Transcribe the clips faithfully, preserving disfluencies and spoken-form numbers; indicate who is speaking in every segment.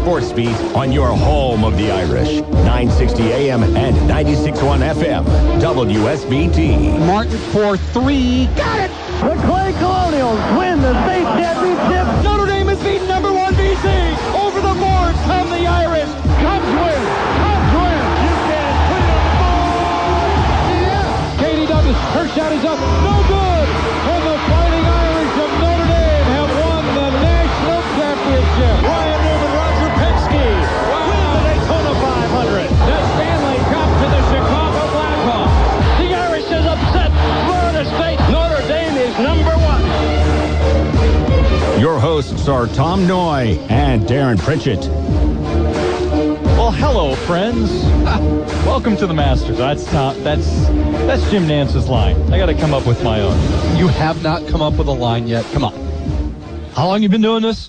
Speaker 1: Sports Beat on your home of the Irish. nine sixty A M and ninety-six point one F M. W S B T.
Speaker 2: Martin for three. Got it!
Speaker 3: The Clay Colonials win the state championship.
Speaker 2: Notre Dame has beaten number one B C. Over the boards come the Irish.
Speaker 3: Cubs win. Cubs win. You can put it on the board.
Speaker 2: Katie Douglas, her shot is up. No good. And the Fighting Irish of Notre Dame have won the national championship. Ryan Newman, Roger Penske wow. win the Daytona five hundred. The Stanley Cup to the Chicago Blackhawks.
Speaker 3: The Irish is upset Florida State. Notre Dame is number one.
Speaker 1: Your hosts are Tom Noy and Darren Pritchett.
Speaker 4: Well, hello, friends. Welcome to the Masters. That's Tom, that's that's Jim Nance's line. I got to come up with my own.
Speaker 5: You have not come up with a line yet. Come on. How long you been doing this?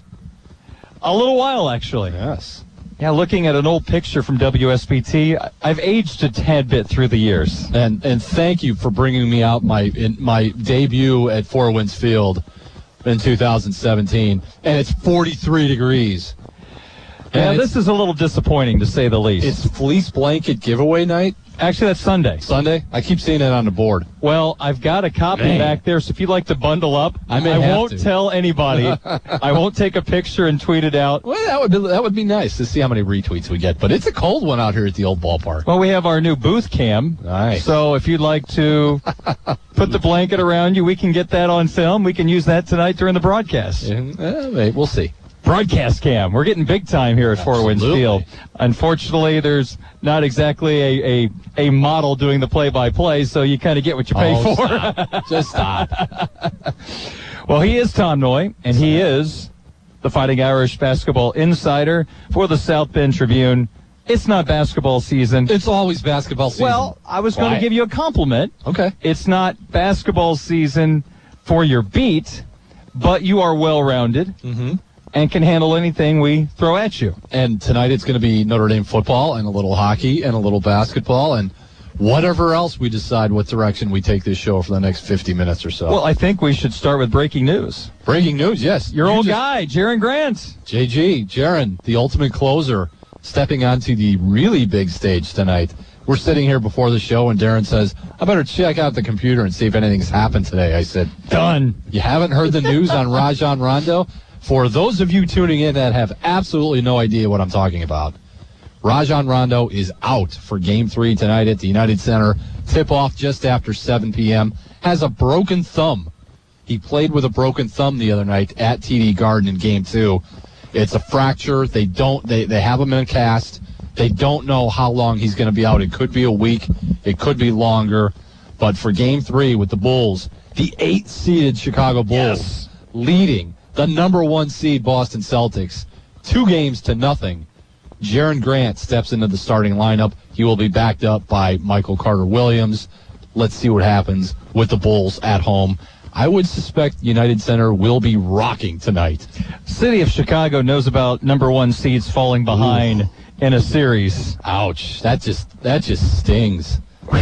Speaker 4: A little while, actually.
Speaker 5: Yes.
Speaker 4: Yeah, looking at an old picture from W S B T, I've aged a tad bit through the years.
Speaker 5: And and thank you for bringing me out my in my debut at Four Winds Field in two thousand seventeen, and it's forty-three degrees.
Speaker 4: Yeah, this is a little disappointing, to say the least.
Speaker 5: It's fleece blanket giveaway night.
Speaker 4: Actually, that's Sunday.
Speaker 5: Sunday? I keep seeing it on the board.
Speaker 4: Well, I've got a copy
Speaker 5: Man.
Speaker 4: back there, so if you'd like to bundle up,
Speaker 5: I, may
Speaker 4: I
Speaker 5: have
Speaker 4: won't
Speaker 5: to.
Speaker 4: tell anybody. I won't take a picture and tweet it out.
Speaker 5: Well, that would be that would be nice to see how many retweets we get. But it's a cold one out here at the old ballpark.
Speaker 4: Well, we have our new booth cam.
Speaker 5: Nice.
Speaker 4: So if you'd like to put the blanket around you, we can get that on film. We can use that tonight during the broadcast.
Speaker 5: And, uh, wait, we'll see.
Speaker 4: Broadcast cam. We're getting big time here at Four Winds Field. Unfortunately, there's not exactly a, a, a model doing the play-by-play, so you kind of get what you pay
Speaker 5: oh,
Speaker 4: for.
Speaker 5: Stop. Just stop.
Speaker 4: Well, he is Tom Noy, and he is the Fighting Irish basketball insider for the South Bend Tribune. It's not basketball season.
Speaker 5: It's always basketball season.
Speaker 4: Well, I was going to give you a compliment.
Speaker 5: Okay.
Speaker 4: It's not basketball season for your beat, but you are well-rounded.
Speaker 5: Mm-hmm.
Speaker 4: And can handle anything we throw at you.
Speaker 5: And tonight it's going to be Notre Dame football and a little hockey and a little basketball and whatever else we decide what direction we take this show for the next fifty minutes or so.
Speaker 4: Well, I think we should start with breaking news.
Speaker 5: Breaking news, yes.
Speaker 4: Your
Speaker 5: You
Speaker 4: old
Speaker 5: just,
Speaker 4: guy, Jaron Grant.
Speaker 5: J G, Jaron, the ultimate closer, stepping onto the really big stage tonight. We're sitting here before the show and Darren says, I better check out the computer and see if anything's happened today. I said,
Speaker 4: done.
Speaker 5: You haven't heard the news on Rajon Rondo? For those of you tuning in that have absolutely no idea what I'm talking about, Rajon Rondo is out for Game three tonight at the United Center. Tip-off just after seven p.m. Has a broken thumb. He played with a broken thumb the other night at T D Garden in Game two. It's a fracture. They don't. They, they have him in a cast. They don't know how long he's going to be out. It could be a week. It could be longer. But for Game three with the Bulls, the eight-seeded Chicago Bulls
Speaker 4: Yes.
Speaker 5: leading the number one seed Boston Celtics, two games to nothing. Jaron Grant steps into the starting lineup. He will be backed up by Michael Carter-Williams. Let's see what happens with the Bulls at home. I would suspect United Center will be rocking tonight.
Speaker 4: City of Chicago knows about number one seeds falling behind
Speaker 5: Ooh.
Speaker 4: in a series.
Speaker 5: Ouch. That just that just stings.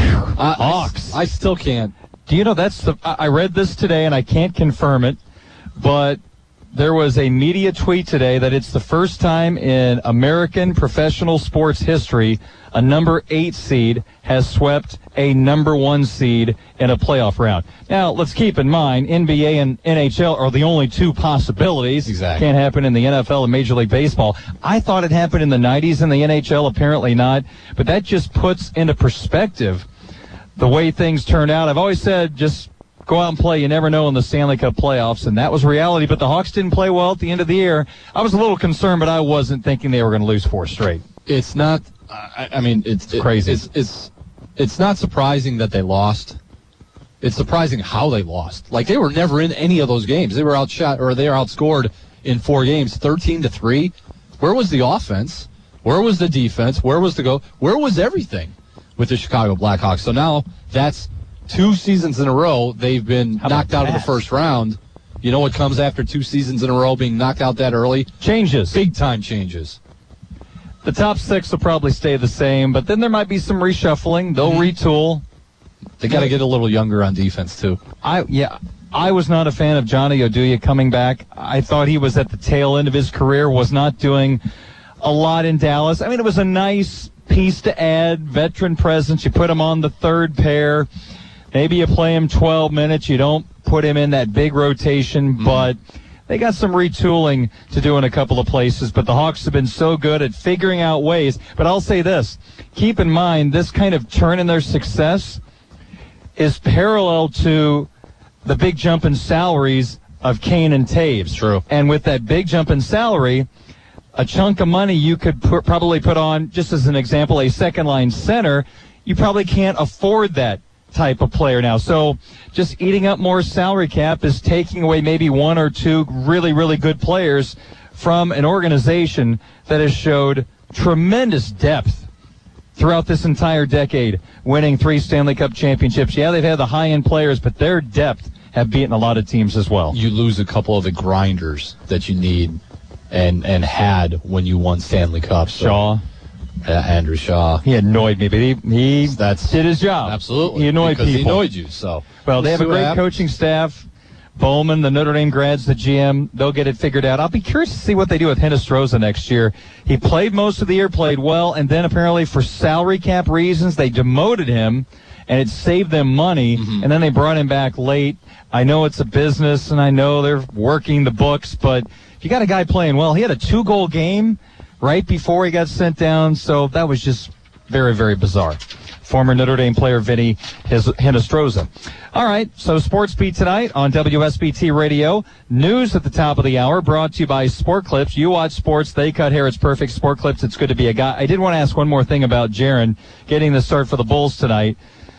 Speaker 5: I,
Speaker 4: Hawks.
Speaker 5: I, I still can't.
Speaker 4: Do you know that's the? I I read this today and I can't confirm it, but there was a media tweet today that it's the first time in American professional sports history a number eight seed has swept a number one seed in a playoff round. Now, let's keep in mind, N B A and N H L are the only two possibilities.
Speaker 5: Exactly.
Speaker 4: Can't happen in the N F L and Major League Baseball. I thought it happened in the nineties in the N H L, apparently not. But that just puts into perspective the way things turned out. I've always said just go out and play. You never know in the Stanley Cup playoffs, and that was reality. But the Hawks didn't play well at the end of the year. I was a little concerned, but I wasn't thinking they were going to lose four straight.
Speaker 5: It's not. I, I mean, it's,
Speaker 4: It's crazy.
Speaker 5: It's, it's it's not surprising that they lost. It's surprising how they lost. Like they were never in any of those games. They were outshot or they were outscored in four games, thirteen to three. Where was the offense? Where was the defense? Where was the go? Where was everything with the Chicago Blackhawks? So now that's two seasons in a row they've been
Speaker 4: How
Speaker 5: knocked
Speaker 4: about
Speaker 5: out of the
Speaker 4: that?
Speaker 5: first round. You know what comes after two seasons in a row being knocked out that early?
Speaker 4: Changes.
Speaker 5: Big time changes.
Speaker 4: The top six will probably stay the same, but then there might be some reshuffling. They'll retool.
Speaker 5: They got to get a little younger on defense too.
Speaker 4: I yeah, I was not a fan of Johnny Oduya coming back. I thought he was at the tail end of his career, was not doing a lot in Dallas. I mean, it was a nice piece to add, veteran presence. You put him on the third pair. Maybe you play him twelve minutes. You don't put him in that big rotation, mm-hmm. but they got some retooling to do in a couple of places. But the Hawks have been so good at figuring out ways. But I'll say this. Keep in mind, this kind of turn in their success is parallel to the big jump in salaries of Kane and Taves.
Speaker 5: True.
Speaker 4: And with that big jump in salary, a chunk of money you could put, probably put on, just as an example, a second-line center. You probably can't afford that type of player now. So just eating up more salary cap is taking away maybe one or two really, really good players from an organization that has showed tremendous depth throughout this entire decade, winning three Stanley Cup championships. Yeah, they've had the high-end players, but their depth have beaten a lot of teams as well.
Speaker 5: You lose a couple of the grinders that you need and and had when you won Stanley Cups. So,
Speaker 4: Shaw.
Speaker 5: Uh, Andrew Shaw.
Speaker 4: He annoyed me, but he, he
Speaker 5: That's,
Speaker 4: did his job.
Speaker 5: Absolutely.
Speaker 4: He annoyed
Speaker 5: because
Speaker 4: people.
Speaker 5: he annoyed you. So,
Speaker 4: Well, they have a
Speaker 5: we'll see
Speaker 4: great
Speaker 5: what
Speaker 4: coaching staff. Bowman, the Notre Dame grads, the G M, they'll get it figured out. I'll be curious to see what they do with Hinostroza next year. He played most of the year, played well, and then apparently for salary cap reasons, they demoted him, and it saved them money, mm-hmm. and then they brought him back late. I know it's a business, and I know they're working the books, but if you got a guy playing well, he had a two-goal game right before he got sent down, so that was just very, very bizarre. Former Notre Dame player Vinny Hinostroza. All right, so Sports Beat tonight on W S B T Radio. News at the top of the hour brought to you by Sport Clips. You watch sports, they cut hair. It's perfect. Sport Clips, it's good to be a guy. I did want to ask one more thing about Jaren getting the start for the Bulls tonight.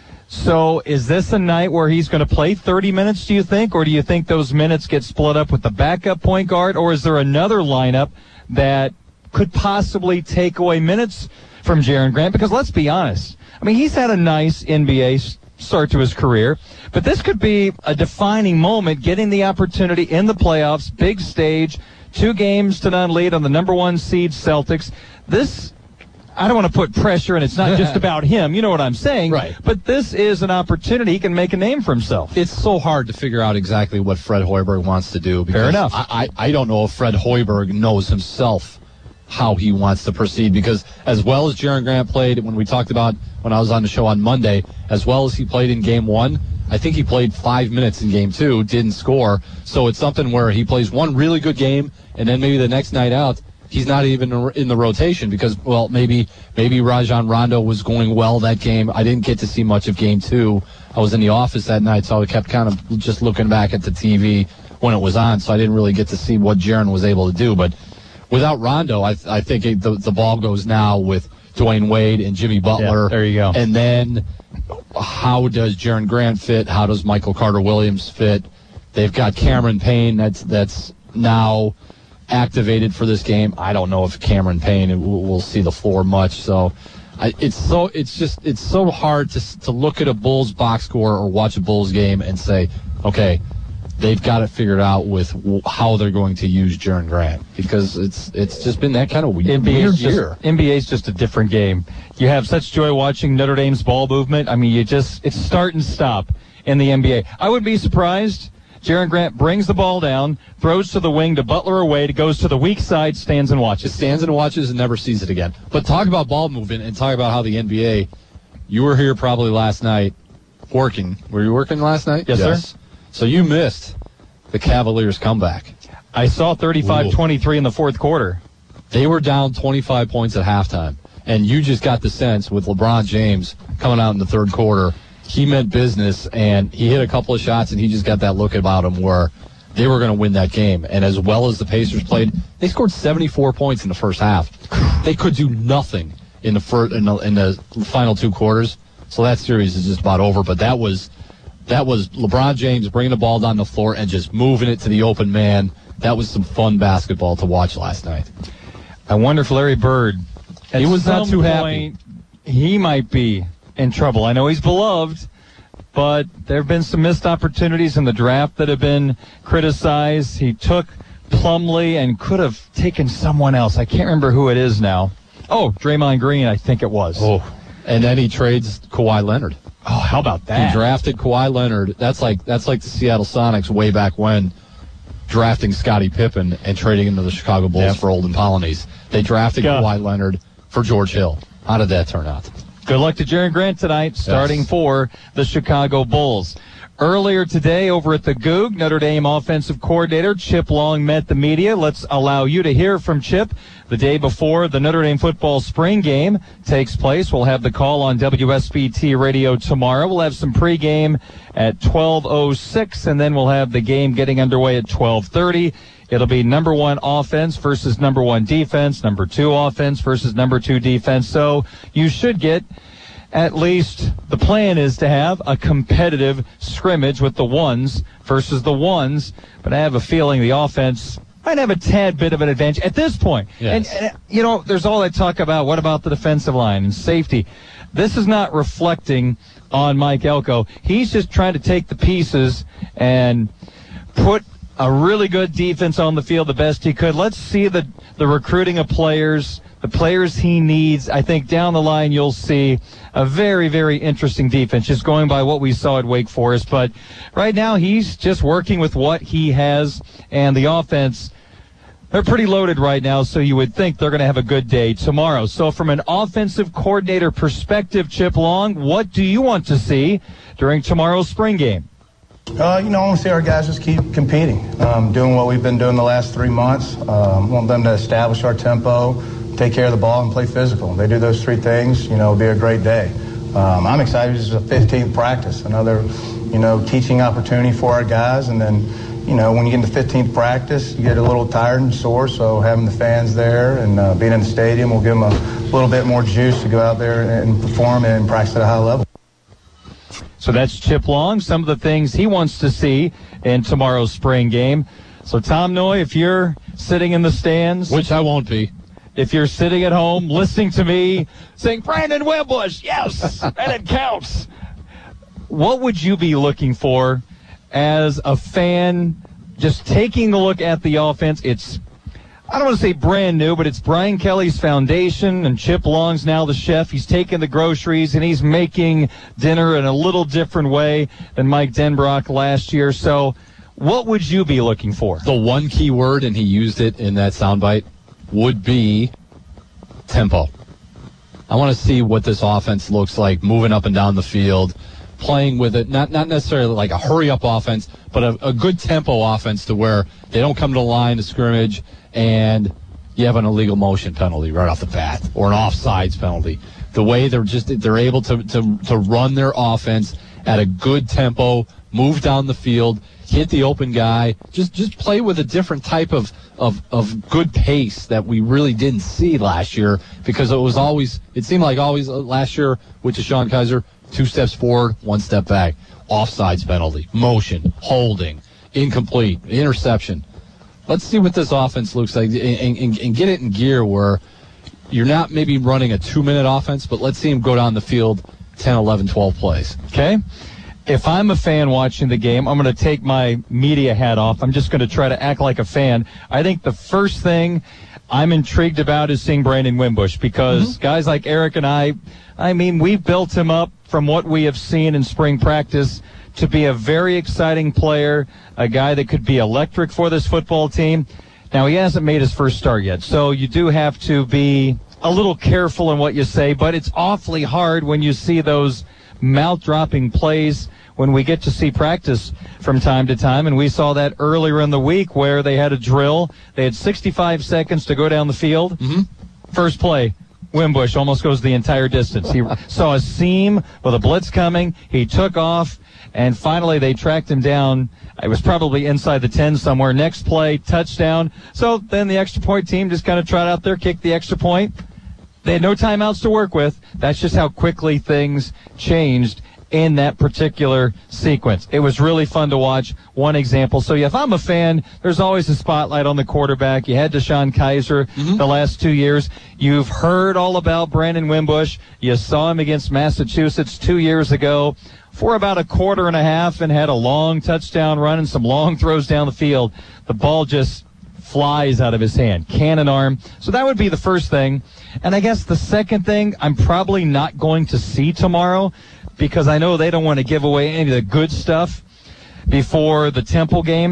Speaker 4: So is this a night where he's going to play thirty minutes, do you think? Or do you think those minutes get split up with the backup point guard? Or is there another lineup that could possibly take away minutes from Jaren Grant? Because let's be honest. I mean, he's had a nice N B A start to his career, but this could be a defining moment, getting the opportunity in the playoffs, big stage, two games to none lead on the number one seed Celtics. This, I don't want to put pressure, and it's not just about him. You know what I'm saying?
Speaker 5: Right.
Speaker 4: But this is an opportunity. He can make a name for himself.
Speaker 5: It's so hard to figure out exactly what Fred Hoiberg wants to do. Because
Speaker 4: Fair enough.
Speaker 5: I, I, I don't know if Fred Hoiberg knows himself how he wants to proceed, because as well as Jaren Grant played when we talked about when I was on the show on Monday, as well as he played in game one, I think he played five minutes in game two, didn't score. So it's something where he plays one really good game, and then maybe the next night out, he's not even in the rotation because, well, maybe maybe Rajon Rondo was going well that game. I didn't get to see much of game two. I was in the office that night, so I kept kind of just looking back at the T V when it was on, so I didn't really get to see what Jaren was able to do. But without Rondo, I, I think it, the, the ball goes now with Dwayne Wade and Jimmy Butler.
Speaker 4: Yeah, there you go.
Speaker 5: And then how does Jaren Grant fit? How does Michael Carter-Williams fit? They've got Cameron Payne that's that's now activated for this game. I don't know if Cameron Payne will, will see the floor much. So I, it's so it's just it's so hard to to look at a Bulls box score or watch a Bulls game and say, okay, they've got it figured out with how they're going to use Jaren Grant, because it's it's just been that kind of weird,
Speaker 4: N B A's
Speaker 5: weird year.
Speaker 4: Just, N B A's just a different game. You have such joy watching Notre Dame's ball movement. I mean, you just it's start and stop in the N B A. I would be surprised. Jaren Grant brings the ball down, throws to the wing to Butler or Wade, goes to the weak side, stands and watches.
Speaker 5: Stands and watches and never sees it again. But talk about ball movement and talk about how the N B A, you were here probably last night working. Were you working last night?
Speaker 4: Yes, yes. sir.
Speaker 5: So you missed the Cavaliers' comeback.
Speaker 4: I saw thirty-five twenty-three in the fourth quarter.
Speaker 5: They were down twenty-five points at halftime, and you just got the sense with LeBron James coming out in the third quarter, he meant business, and he hit a couple of shots, and he just got that look about him where they were going to win that game. And as well as the Pacers played, they scored seventy-four points in the first half. They could do nothing in the, first, in the, in the final two quarters, so that series is just about over. But that was that was LeBron James bringing the ball down the floor and just moving it to the open man. That was some fun basketball to watch last night.
Speaker 4: I wonder if Larry Bird,
Speaker 5: he was not too
Speaker 4: point,
Speaker 5: happy.
Speaker 4: He might be in trouble. I know he's beloved, but there have been some missed opportunities in the draft that have been criticized. He took Plumlee and could have taken someone else. I can't remember who it is now. Oh, Draymond Green, I think it was.
Speaker 5: Oh, and then he trades Kawhi Leonard.
Speaker 4: Oh, how about that?
Speaker 5: He drafted Kawhi Leonard. That's like that's like the Seattle Sonics way back when. drafting Scottie Pippen and trading him to the Chicago Bulls
Speaker 4: Yep.
Speaker 5: for Olden Polynice. They drafted
Speaker 4: Yeah.
Speaker 5: Kawhi Leonard for George Hill. How did that turn out?
Speaker 4: Good luck to Jaron Grant tonight, starting
Speaker 5: Yes.
Speaker 4: for the Chicago Bulls. Earlier today, over at the Goog, Notre Dame offensive coordinator Chip Long met the media. Let's allow you to hear from Chip the day before the Notre Dame football spring game takes place. We'll have the call on W S B T radio tomorrow. We'll have some pregame at twelve oh six, and then we'll have the game getting underway at twelve thirty. It'll be number one offense versus number one defense, number two offense versus number two defense. So you should get, at least the plan is to have a competitive scrimmage with the ones versus the ones. But I have a feeling the offense might have a tad bit of an advantage at this point.
Speaker 5: Yes.
Speaker 4: And, and, you know, there's all that talk about what about the defensive line and safety. This is not reflecting on Mike Elko. He's just trying to take the pieces and put a really good defense on the field the best he could. Let's see the, the recruiting of players, the players he needs. I think down the line you'll see a very, very interesting defense, just going by what we saw at Wake Forest. But right now he's just working with what he has, and the offense, they're pretty loaded right now, so you would think they're going to have a good day tomorrow. So from an offensive coordinator perspective, Chip Long, what do you want to see during tomorrow's spring game?
Speaker 6: Uh, you know, I want to see our guys just keep competing, um, doing what we've been doing the last three months. Um, want them to establish our tempo, take care of the ball, and play physical. They do those three things, you know, it'll be a great day. Um, I'm excited. This is a fifteenth practice, another, you know, teaching opportunity for our guys. And then, you know, when you get into fifteenth practice, you get a little tired and sore. So having the fans there and uh, being in the stadium will give them a little bit more juice to go out there and perform and practice at a high level.
Speaker 4: So that's Chip Long, some of the things he wants to see in tomorrow's spring game. So, Tom Noy, if you're sitting in the stands,
Speaker 5: Which I won't be.
Speaker 4: if you're sitting at home listening to me saying, Brandon Wimbush, yes, and it counts, what would you be looking for as a fan just taking a look at the offense? It's, I don't want to say brand new, but it's Brian Kelly's foundation, and Chip Long's now the chef. He's taking the groceries, and he's making dinner in a little different way than Mike Denbrock last year. So what would you be looking for?
Speaker 5: The one key word, and he used it in that soundbite, would be tempo. I want to see what this offense looks like, moving up and down the field, playing with it, not not necessarily like a hurry-up offense, but a, a good tempo offense to where they don't come to the line to scrimmage and you have an illegal motion penalty right off the bat or an offsides penalty. The way they're just they're able to, to, to run their offense at a good tempo, move down the field, hit the open guy, just just play with a different type of, of, of good pace that we really didn't see last year, because it was always, it seemed like always last year with DeShone Kizer, two steps forward, one step back, offsides penalty, motion, holding, incomplete, interception. Let's see what this offense looks like and, and, and get it in gear where you're not maybe running a two-minute offense, but let's see him go down the field ten, eleven, twelve plays.
Speaker 4: Okay? If I'm a fan watching the game, I'm going to take my media hat off. I'm just going to try to act like a fan. I think the first thing I'm intrigued about is seeing Brandon Wimbush, because mm-hmm. guys like Eric and I, I mean, we've built him up from what we have seen in spring practice to be a very exciting player, a guy that could be electric for this football team. Now, he hasn't made his first start yet, so you do have to be a little careful in what you say, but it's awfully hard when you see those mouth-dropping plays when we get to see practice from time to time, and we saw that earlier in the week where they had a drill. They had sixty-five seconds to go down the field.
Speaker 5: Mm-hmm.
Speaker 4: First play, Wimbush almost goes the entire distance. He saw a seam with a blitz coming. He took off, and finally they tracked him down. It was probably inside the ten somewhere. Next play, touchdown. So then the extra point team just kind of trot out there, kick the extra point. They had no timeouts to work with. That's just how quickly things changed in that particular sequence. It was really fun to watch. One example. So, yeah, if I'm a fan, there's always a spotlight on the quarterback. You had DeShone Kizer mm-hmm. the last two years. You've heard all about Brandon Wimbush. You saw him against Massachusetts two years ago for about a quarter and a half and had a long touchdown run and some long throws down the field. The ball just flies out of his hand. Cannon arm. So that would be the first thing. And I guess the second thing I'm probably not going to see tomorrow, because I know they don't want to give away any of the good stuff before the Temple game.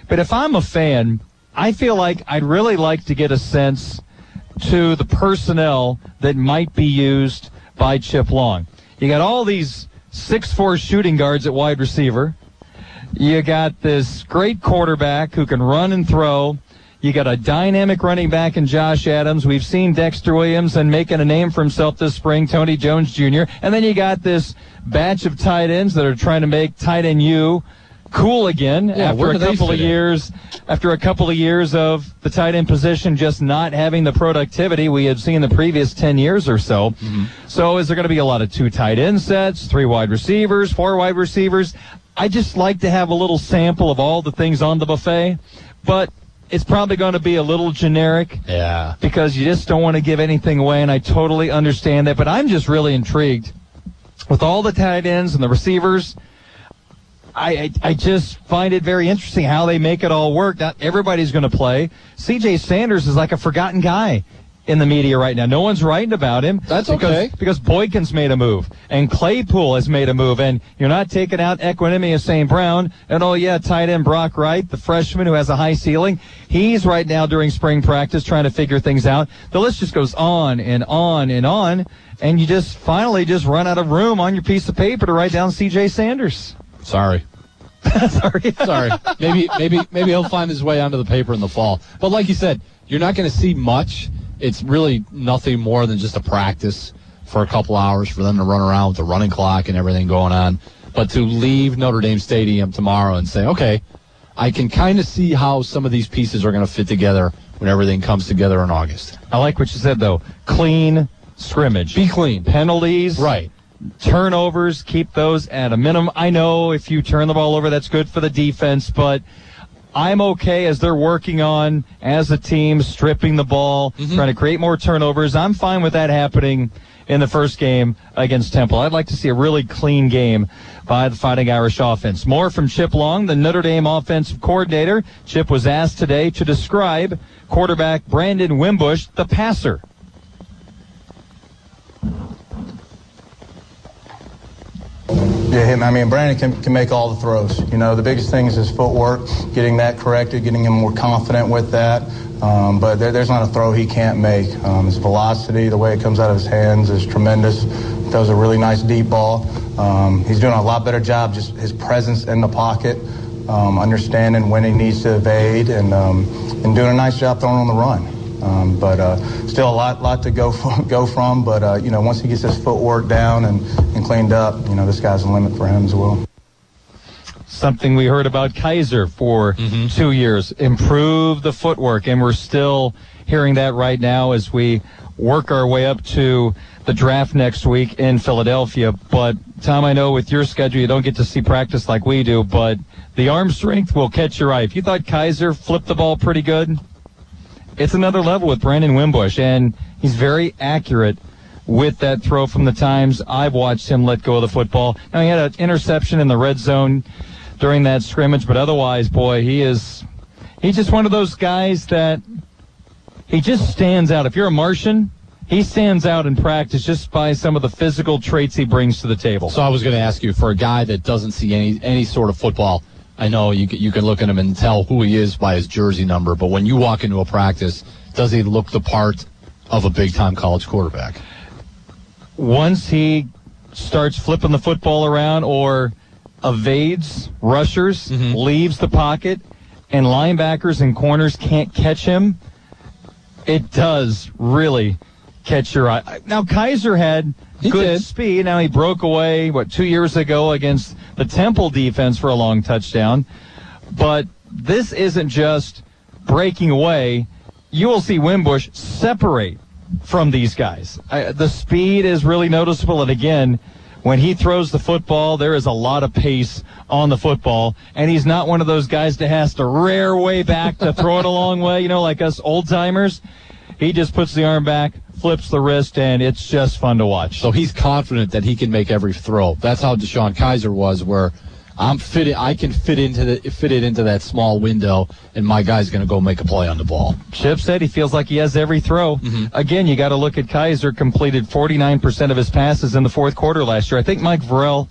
Speaker 4: But if I'm a fan, I feel like I'd really like to get a sense to the personnel that might be used by Chip Long. You got all these six foot four shooting guards at wide receiver. You got this great quarterback who can run and throw. You got a dynamic running back in Josh Adams. We've seen Dexter Williams and making a name for himself this spring, Tony Jones Junior And then you got this batch of tight ends that are trying to make tight end U cool again
Speaker 5: yeah,
Speaker 4: after a couple of years in? after a couple of years of the tight end position just not having the productivity we had seen the previous ten years or so. Mm-hmm. So is there going to be a lot of two tight end sets, three wide receivers, four wide receivers? I just like to have a little sample of all the things on the buffet, but it's probably going to be a little generic.
Speaker 5: Yeah.
Speaker 4: Because you just don't want to give anything away, and I totally understand that. But I'm just really intrigued with all the tight ends and the receivers. I, I, I just find it very interesting how they make it all work. Not everybody's going to play. C J Sanders is like a forgotten guy in the media right now. No one's writing about him.
Speaker 5: That's
Speaker 4: because,
Speaker 5: okay.
Speaker 4: Because Boykin's made a move, and Claypool has made a move, and you're not taking out Equanimeous Saint Brown. And, oh, yeah, tight end Brock Wright, the freshman who has a high ceiling. He's right now during spring practice trying to figure things out. The list just goes on and on and on, and you just finally just run out of room on your piece of paper to write down C J Sanders.
Speaker 5: Sorry.
Speaker 4: Sorry.
Speaker 5: Sorry. Maybe maybe maybe he'll find his way onto the paper in the fall. But like you said, you're not going to see much. It's really nothing more than just a practice for a couple hours for them to run around with the running clock and everything going on. But to leave Notre Dame Stadium tomorrow and say, okay, I can kind of see how some of these pieces are going to fit together when everything comes together in August.
Speaker 4: I like what you said, though. Clean scrimmage.
Speaker 5: Be clean.
Speaker 4: Penalties.
Speaker 5: Right.
Speaker 4: Turnovers, keep those at a minimum. I know if you turn the ball over, that's good for the defense, but I'm okay as they're working on, as a team, stripping the ball, mm-hmm. trying to create more turnovers. I'm fine with that happening in the first game against Temple. I'd like to see a really clean game by the Fighting Irish offense. More from Chip Long, the Notre Dame offensive coordinator. Chip was asked today to describe quarterback Brandon Wimbush, the passer.
Speaker 6: Yeah, I mean, Brandon can, can make all the throws. You know, the biggest thing is his footwork, getting that corrected, getting him more confident with that. Um, but there, there's not a throw he can't make. Um, his velocity, the way it comes out of his hands is tremendous. Throws a really nice deep ball. Um, he's doing a lot better job just his presence in the pocket, um, understanding when he needs to evade, and, um, and doing a nice job throwing on the run. Um, but uh, still a lot, lot to go from, go from. But uh, you know, once he gets his footwork down and, and cleaned up, you know, the sky's the limit for him as well.
Speaker 4: Something we heard about Kaiser for mm-hmm. two years, improve the footwork, and we're still hearing that right now as we work our way up to the draft next week in Philadelphia. But Tom, I know with your schedule you don't get to see practice like we do, but the arm strength will catch your eye. If you thought Kaiser flipped the ball pretty good, it's another level with Brandon Wimbush, and he's very accurate with that throw from the times I've watched him let go of the football. Now, he had an interception in the red zone during that scrimmage, but otherwise, boy, he is he's just one of those guys that he just stands out. If you're a Martian, he stands out in practice just by some of the physical traits he brings to the table.
Speaker 5: So I was going to ask you, for a guy that doesn't see any any sort of football, I know you can, you can look at him and tell who he is by his jersey number, but when you walk into a practice, does he look the part of a big-time college quarterback?
Speaker 4: Once he starts flipping the football around or evades rushers, mm-hmm. leaves the pocket, and linebackers and corners can't catch him, it does really catch your eye. Now, Kaiser had he good did. speed. Now, he broke away, what, two years ago against the Temple defense for a long touchdown. But this isn't just breaking away. You will see Wimbush separate from these guys. I, the speed is really noticeable. And, again, when he throws the football, there is a lot of pace on the football. And he's not one of those guys that has to rear way back to throw it a long way, you know, like us old-timers. He just puts the arm back, flips the wrist, and it's just fun to watch.
Speaker 5: So he's confident that he can make every throw. That's how Deshaun Kaiser was, where I'm fit. I can fit into the fit it into that small window, and my guy's going to go make a play on the ball.
Speaker 4: Chip said he feels like he has every throw. Mm-hmm. Again, you got to look at Kaiser. Completed forty-nine percent of his passes in the fourth quarter last year. I think Mike Vorel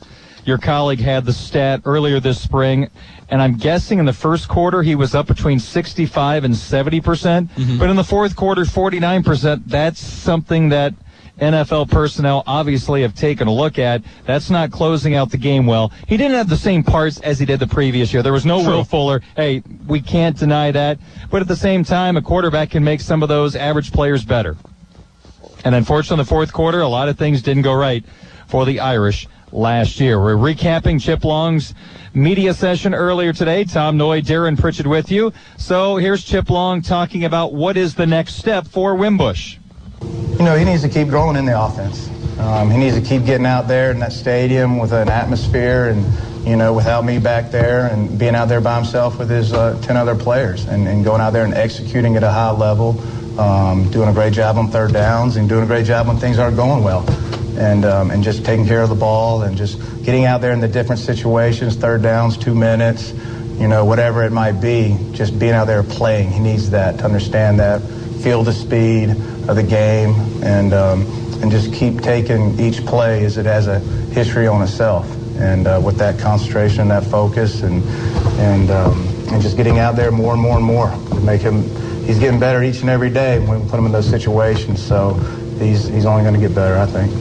Speaker 4: your colleague had the stat earlier this spring, and I'm guessing in the first quarter he was up between sixty-five and seventy percent, mm-hmm. but in the fourth quarter, forty-nine percent. That's something that N F L personnel obviously have taken a look at. That's not closing out the game well. He didn't have the same parts as he did the previous year. There was no True. Will Fuller. Hey, we can't deny that. But at the same time, a quarterback can make some of those average players better. And unfortunately, in the fourth quarter, a lot of things didn't go right for the Irish last year. We're recapping Chip Long's media session earlier today. Tom Noy, Darren Pritchett with you. So here's Chip Long talking about what is the next step for Wimbush.
Speaker 6: You know, he needs to keep growing in the offense. Um, he needs to keep getting out there in that stadium with an atmosphere and, you know, without me back there and being out there by himself with his uh, ten other players and, and going out there and executing at a high level, um, doing a great job on third downs and doing a great job when things aren't going well. And um, and just taking care of the ball and just getting out there in the different situations, third downs, two minutes, you know, whatever it might be, just being out there playing. He needs that to understand that, feel the speed of the game, and um, and just keep taking each play as it has a history on itself. And uh, with that concentration and that focus and and um, and just getting out there more and more and more to make him, he's getting better each and every day when we put him in those situations. So he's he's only going to get better, I think.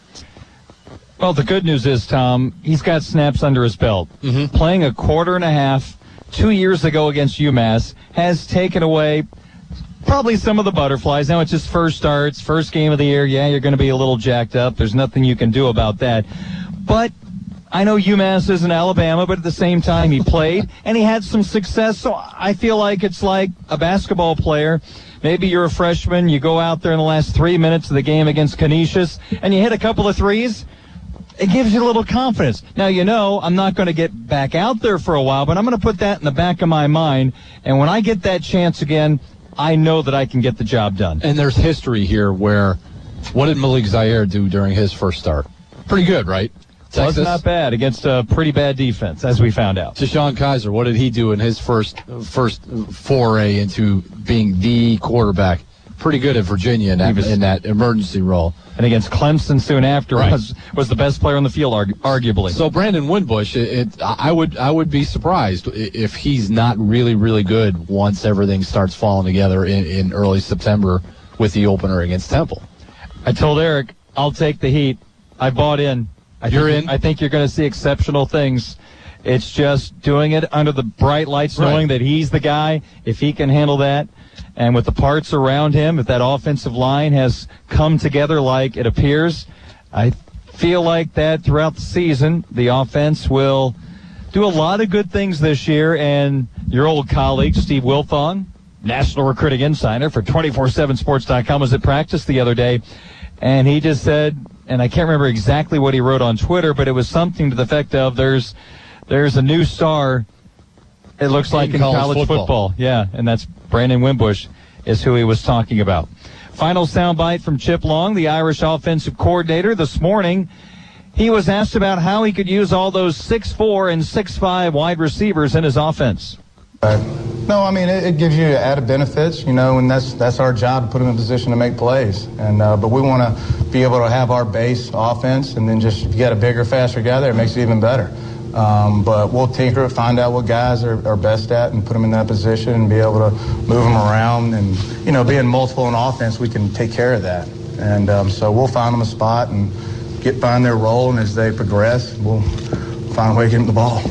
Speaker 4: Well, the good news is, Tom, he's got snaps under his belt. Mm-hmm. Playing a quarter and a half two years ago against UMass has taken away probably some of the butterflies. Now it's his first starts, first game of the year. Yeah, you're going to be a little jacked up. There's nothing you can do about that. But I know UMass isn't Alabama, but at the same time he played, and he had some success. So I feel like it's like a basketball player. Maybe you're a freshman. You go out there in the last three minutes of the game against Canisius, and you hit a couple of threes. It gives you a little confidence. Now, you know, I'm not going to get back out there for a while, but I'm going to put that in the back of my mind. And when I get that chance again, I know that I can get the job done.
Speaker 5: And there's history here where, what did Malik Zaire do during his first start? Pretty good, right?
Speaker 4: Texas? Was not bad against a pretty bad defense, as we found out.
Speaker 5: Deshaun Kaiser, what did he do in his first first foray into being the quarterback? Pretty good at Virginia in that, was, in that emergency role.
Speaker 4: And against Clemson soon after right. was was the best player on the field, argu- arguably.
Speaker 5: So Brandon Wimbush, it, it, I would I would be surprised if he's not really, really good once everything starts falling together in, in early September with the opener against Temple.
Speaker 4: I told Eric, I'll take the heat. I bought in. I
Speaker 5: You're
Speaker 4: think,
Speaker 5: in?
Speaker 4: I think you're going to see exceptional things. It's just doing it under the bright lights, right. knowing that he's the guy, if he can handle that. And with the parts around him, if that offensive line has come together like it appears, I feel like that throughout the season, the offense will do a lot of good things this year. And your old colleague, Steve Wilfong, National Recruiting Insider for twenty-four seven sports dot com, was at practice the other day. And he just said, and I can't remember exactly what he wrote on Twitter, but it was something to the effect of there's there's a new star, it looks like, in, in college, college football. football. Yeah, and that's Brandon Wimbush is who he was talking about. Final soundbite from Chip Long, the Irish offensive coordinator. This morning, he was asked about how he could use all those six four and six five wide receivers in his offense.
Speaker 6: Uh, no, I mean, it, it gives you added benefits, you know, and that's that's our job to put them in a position to make plays. And uh, but we want to be able to have our base offense, and then just if you get a bigger, faster guy there, it makes it even better. Um, but we'll tinker it, find out what guys are, are best at, and put them in that position and be able to move them around. And, you know, being multiple in offense, we can take care of that. And um, so we'll find them a spot and get find their role, and as they progress, we'll find a way to get them the ball.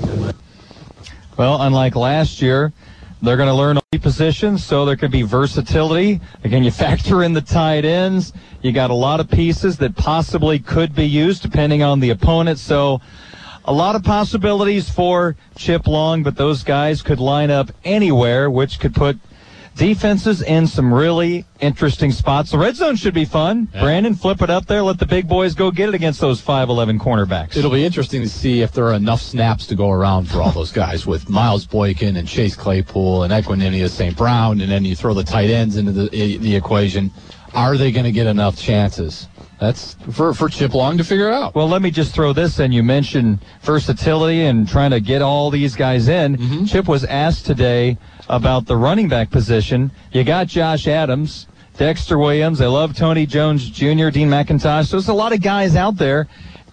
Speaker 4: Well, unlike last year, they're going to learn all the positions, so there could be versatility. Again, you factor in the tight ends. You got a lot of pieces that possibly could be used depending on the opponent. So a lot of possibilities for Chip Long, but those guys could line up anywhere, which could put defenses in some really interesting spots. The red zone should be fun. Yeah. Brandon, flip it up there. Let the big boys go get it against those five eleven cornerbacks.
Speaker 5: It'll be interesting to see if there are enough snaps to go around for all those guys with Miles Boykin and Chase Claypool and Equanimeous Saint Brown, and then you throw the tight ends into the, the equation. Are they going to get enough chances? That's for, for Chip Long to figure out.
Speaker 4: Well, let me just throw this in. You mentioned versatility and trying to get all these guys in. Mm-hmm. Chip was asked today about the running back position. You got Josh Adams, Dexter Williams. I love Tony Jones Junior, Dean McIntosh. So there's a lot of guys out there.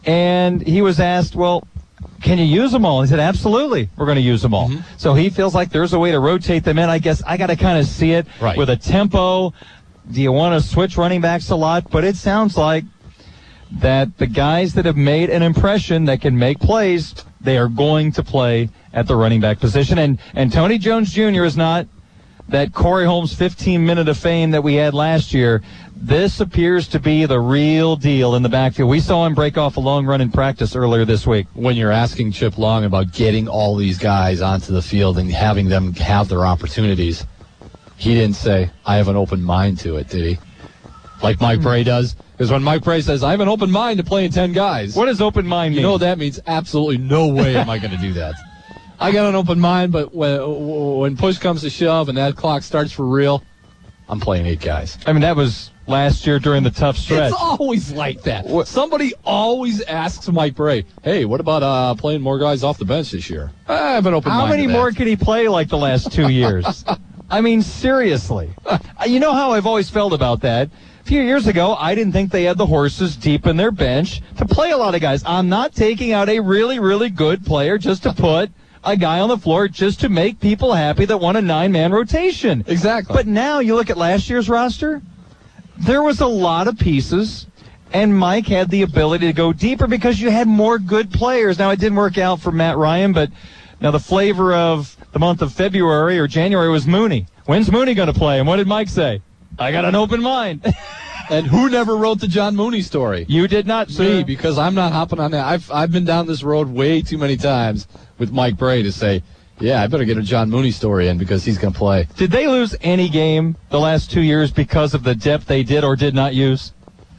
Speaker 4: And he was asked, well, can you use them all? He said, absolutely, we're going to use them all. Mm-hmm. So he feels like there's a way to rotate them in. I guess I got to kind of see it
Speaker 5: right.
Speaker 4: with a tempo. Do you want to switch running backs a lot? But it sounds like that the guys that have made an impression that can make plays, they are going to play at the running back position. And, and Tony Jones Junior is not that Corey Holmes fifteen minute of fame that we had last year. This appears to be the real deal in the backfield. We saw him break off a long run in practice earlier this week.
Speaker 5: When you're asking Chip Long about getting all these guys onto the field and having them have their opportunities, he didn't say, I have an open mind to it, did he? Like Mike Bray does. Because when Mike Bray says, I have an open mind to playing ten guys.
Speaker 4: What does open mind mean?
Speaker 5: You know that means absolutely no way am I going to do that. I got an open mind, but when, when push comes to shove and that clock starts for real, I'm playing eight guys.
Speaker 4: I mean, that was last year during the tough stretch.
Speaker 5: It's always like that. What? Somebody always asks Mike Bray, hey, what about uh, playing more guys off the bench this year? I have an open
Speaker 4: How
Speaker 5: mind
Speaker 4: many
Speaker 5: to
Speaker 4: more
Speaker 5: that.
Speaker 4: could he play like the last two years? I mean, seriously. You know how I've always felt about that? A few years ago, I didn't think they had the horses deep in their bench to play a lot of guys. I'm not taking out a really, really good player just to put a guy on the floor just to make people happy that want a nine-man rotation.
Speaker 5: Exactly.
Speaker 4: But now you look at last year's roster, there was a lot of pieces, and Mike had the ability to go deeper because you had more good players. Now, it didn't work out for Matt Ryan, but now the flavor of the month of February or January was Mooney. When's Mooney going to play? And what did Mike say? I got an open mind.
Speaker 5: And who never wrote the John Mooney story?
Speaker 4: You did not, sir.
Speaker 5: Me, because I'm not hopping on that. I've I've been down this road way too many times with Mike Bray to say, yeah, I better get a John Mooney story in because he's going to play.
Speaker 4: Did they lose any game the last two years because of the depth they did or did not use?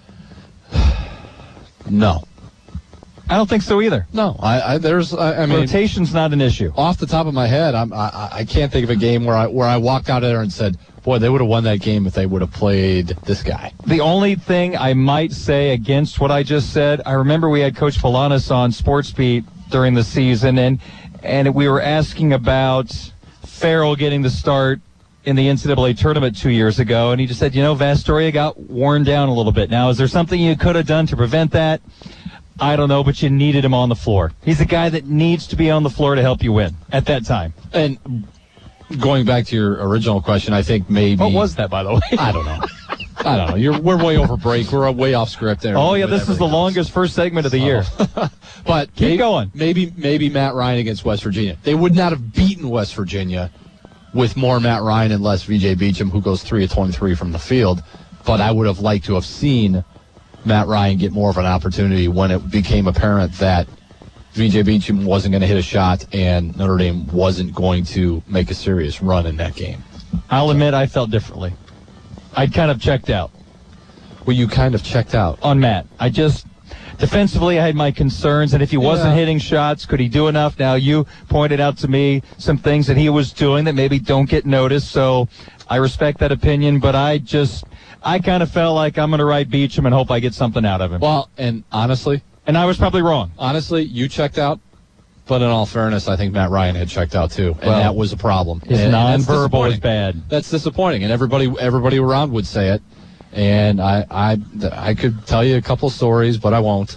Speaker 5: No.
Speaker 4: I don't think so either.
Speaker 5: No. I, I there's I, I mean
Speaker 4: rotation's not an issue.
Speaker 5: Off the top of my head, I'm, I I can't think of a game where I where I walked out of there and said, boy, they would have won that game if they would have played this guy.
Speaker 4: The only thing I might say against what I just said, I remember we had Coach Polanis on Sports Beat during the season, and and we were asking about Farrell getting the start in the N C double A tournament two years ago, and he just said, you know, Vastoria got worn down a little bit. Now, is there something you could have done to prevent that? I don't know, but you needed him on the floor. He's a guy that needs to be on the floor to help you win at that time.
Speaker 5: And going back to your original question, I think maybe...
Speaker 4: What was that, by the way?
Speaker 5: I don't know. I don't know. You're, we're way over break. We're way off script there.
Speaker 4: Oh, yeah, this is the else. longest first segment of the year.
Speaker 5: But
Speaker 4: keep
Speaker 5: maybe,
Speaker 4: going.
Speaker 5: Maybe, maybe Matt Ryan against West Virginia. They would not have beaten West Virginia with more Matt Ryan and less V J Beacham, who goes three of twenty-three from the field. But I would have liked to have seen Matt Ryan get more of an opportunity when it became apparent that V J Beacham wasn't going to hit a shot and Notre Dame wasn't going to make a serious run in that game.
Speaker 4: I'll admit I felt differently. I'd kind of checked out.
Speaker 5: Well, you kind of checked out.
Speaker 4: On Matt. I just, defensively, I had my concerns, and if he wasn't
Speaker 5: yeah.
Speaker 4: hitting shots, could he do enough? Now, you pointed out to me some things that he was doing that maybe don't get noticed, so I respect that opinion, but I just, I kind of felt like I'm going to write Beacham and hope I get something out of him.
Speaker 5: Well, and honestly...
Speaker 4: And I was probably wrong.
Speaker 5: Honestly, you checked out, but in all fairness, I think Matt Ryan had checked out too, and
Speaker 4: well,
Speaker 5: that was a problem.
Speaker 4: His
Speaker 5: and,
Speaker 4: nonverbal
Speaker 5: and
Speaker 4: is bad.
Speaker 5: That's disappointing, and everybody everybody around would say it. And I, I, I could tell you a couple stories, but I won't.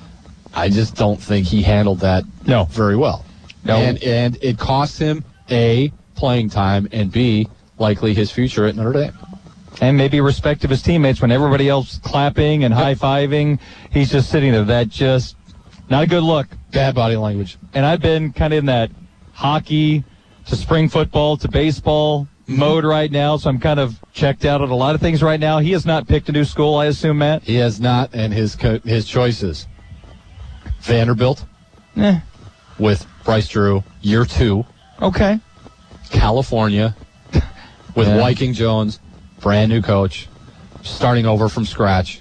Speaker 5: I just don't think he handled that
Speaker 4: no.
Speaker 5: very well.
Speaker 4: No.
Speaker 5: And, and it cost him, A, playing time, and B, likely his future at Notre Dame.
Speaker 4: And maybe respect of his teammates when everybody else clapping and high-fiving. He's just sitting there. That just, not a good look.
Speaker 5: Bad body language.
Speaker 4: And I've been kind of in that hockey to spring football to baseball mm-hmm. mode right now, so I'm kind of checked out at a lot of things right now. He has not picked a new school, I assume, Matt?
Speaker 5: He has not, and his co- his choices. Vanderbilt
Speaker 4: eh.
Speaker 5: with Bryce Drew, year two.
Speaker 4: Okay.
Speaker 5: California with
Speaker 4: yeah.
Speaker 5: Viking Jones, brand new coach, starting over from scratch.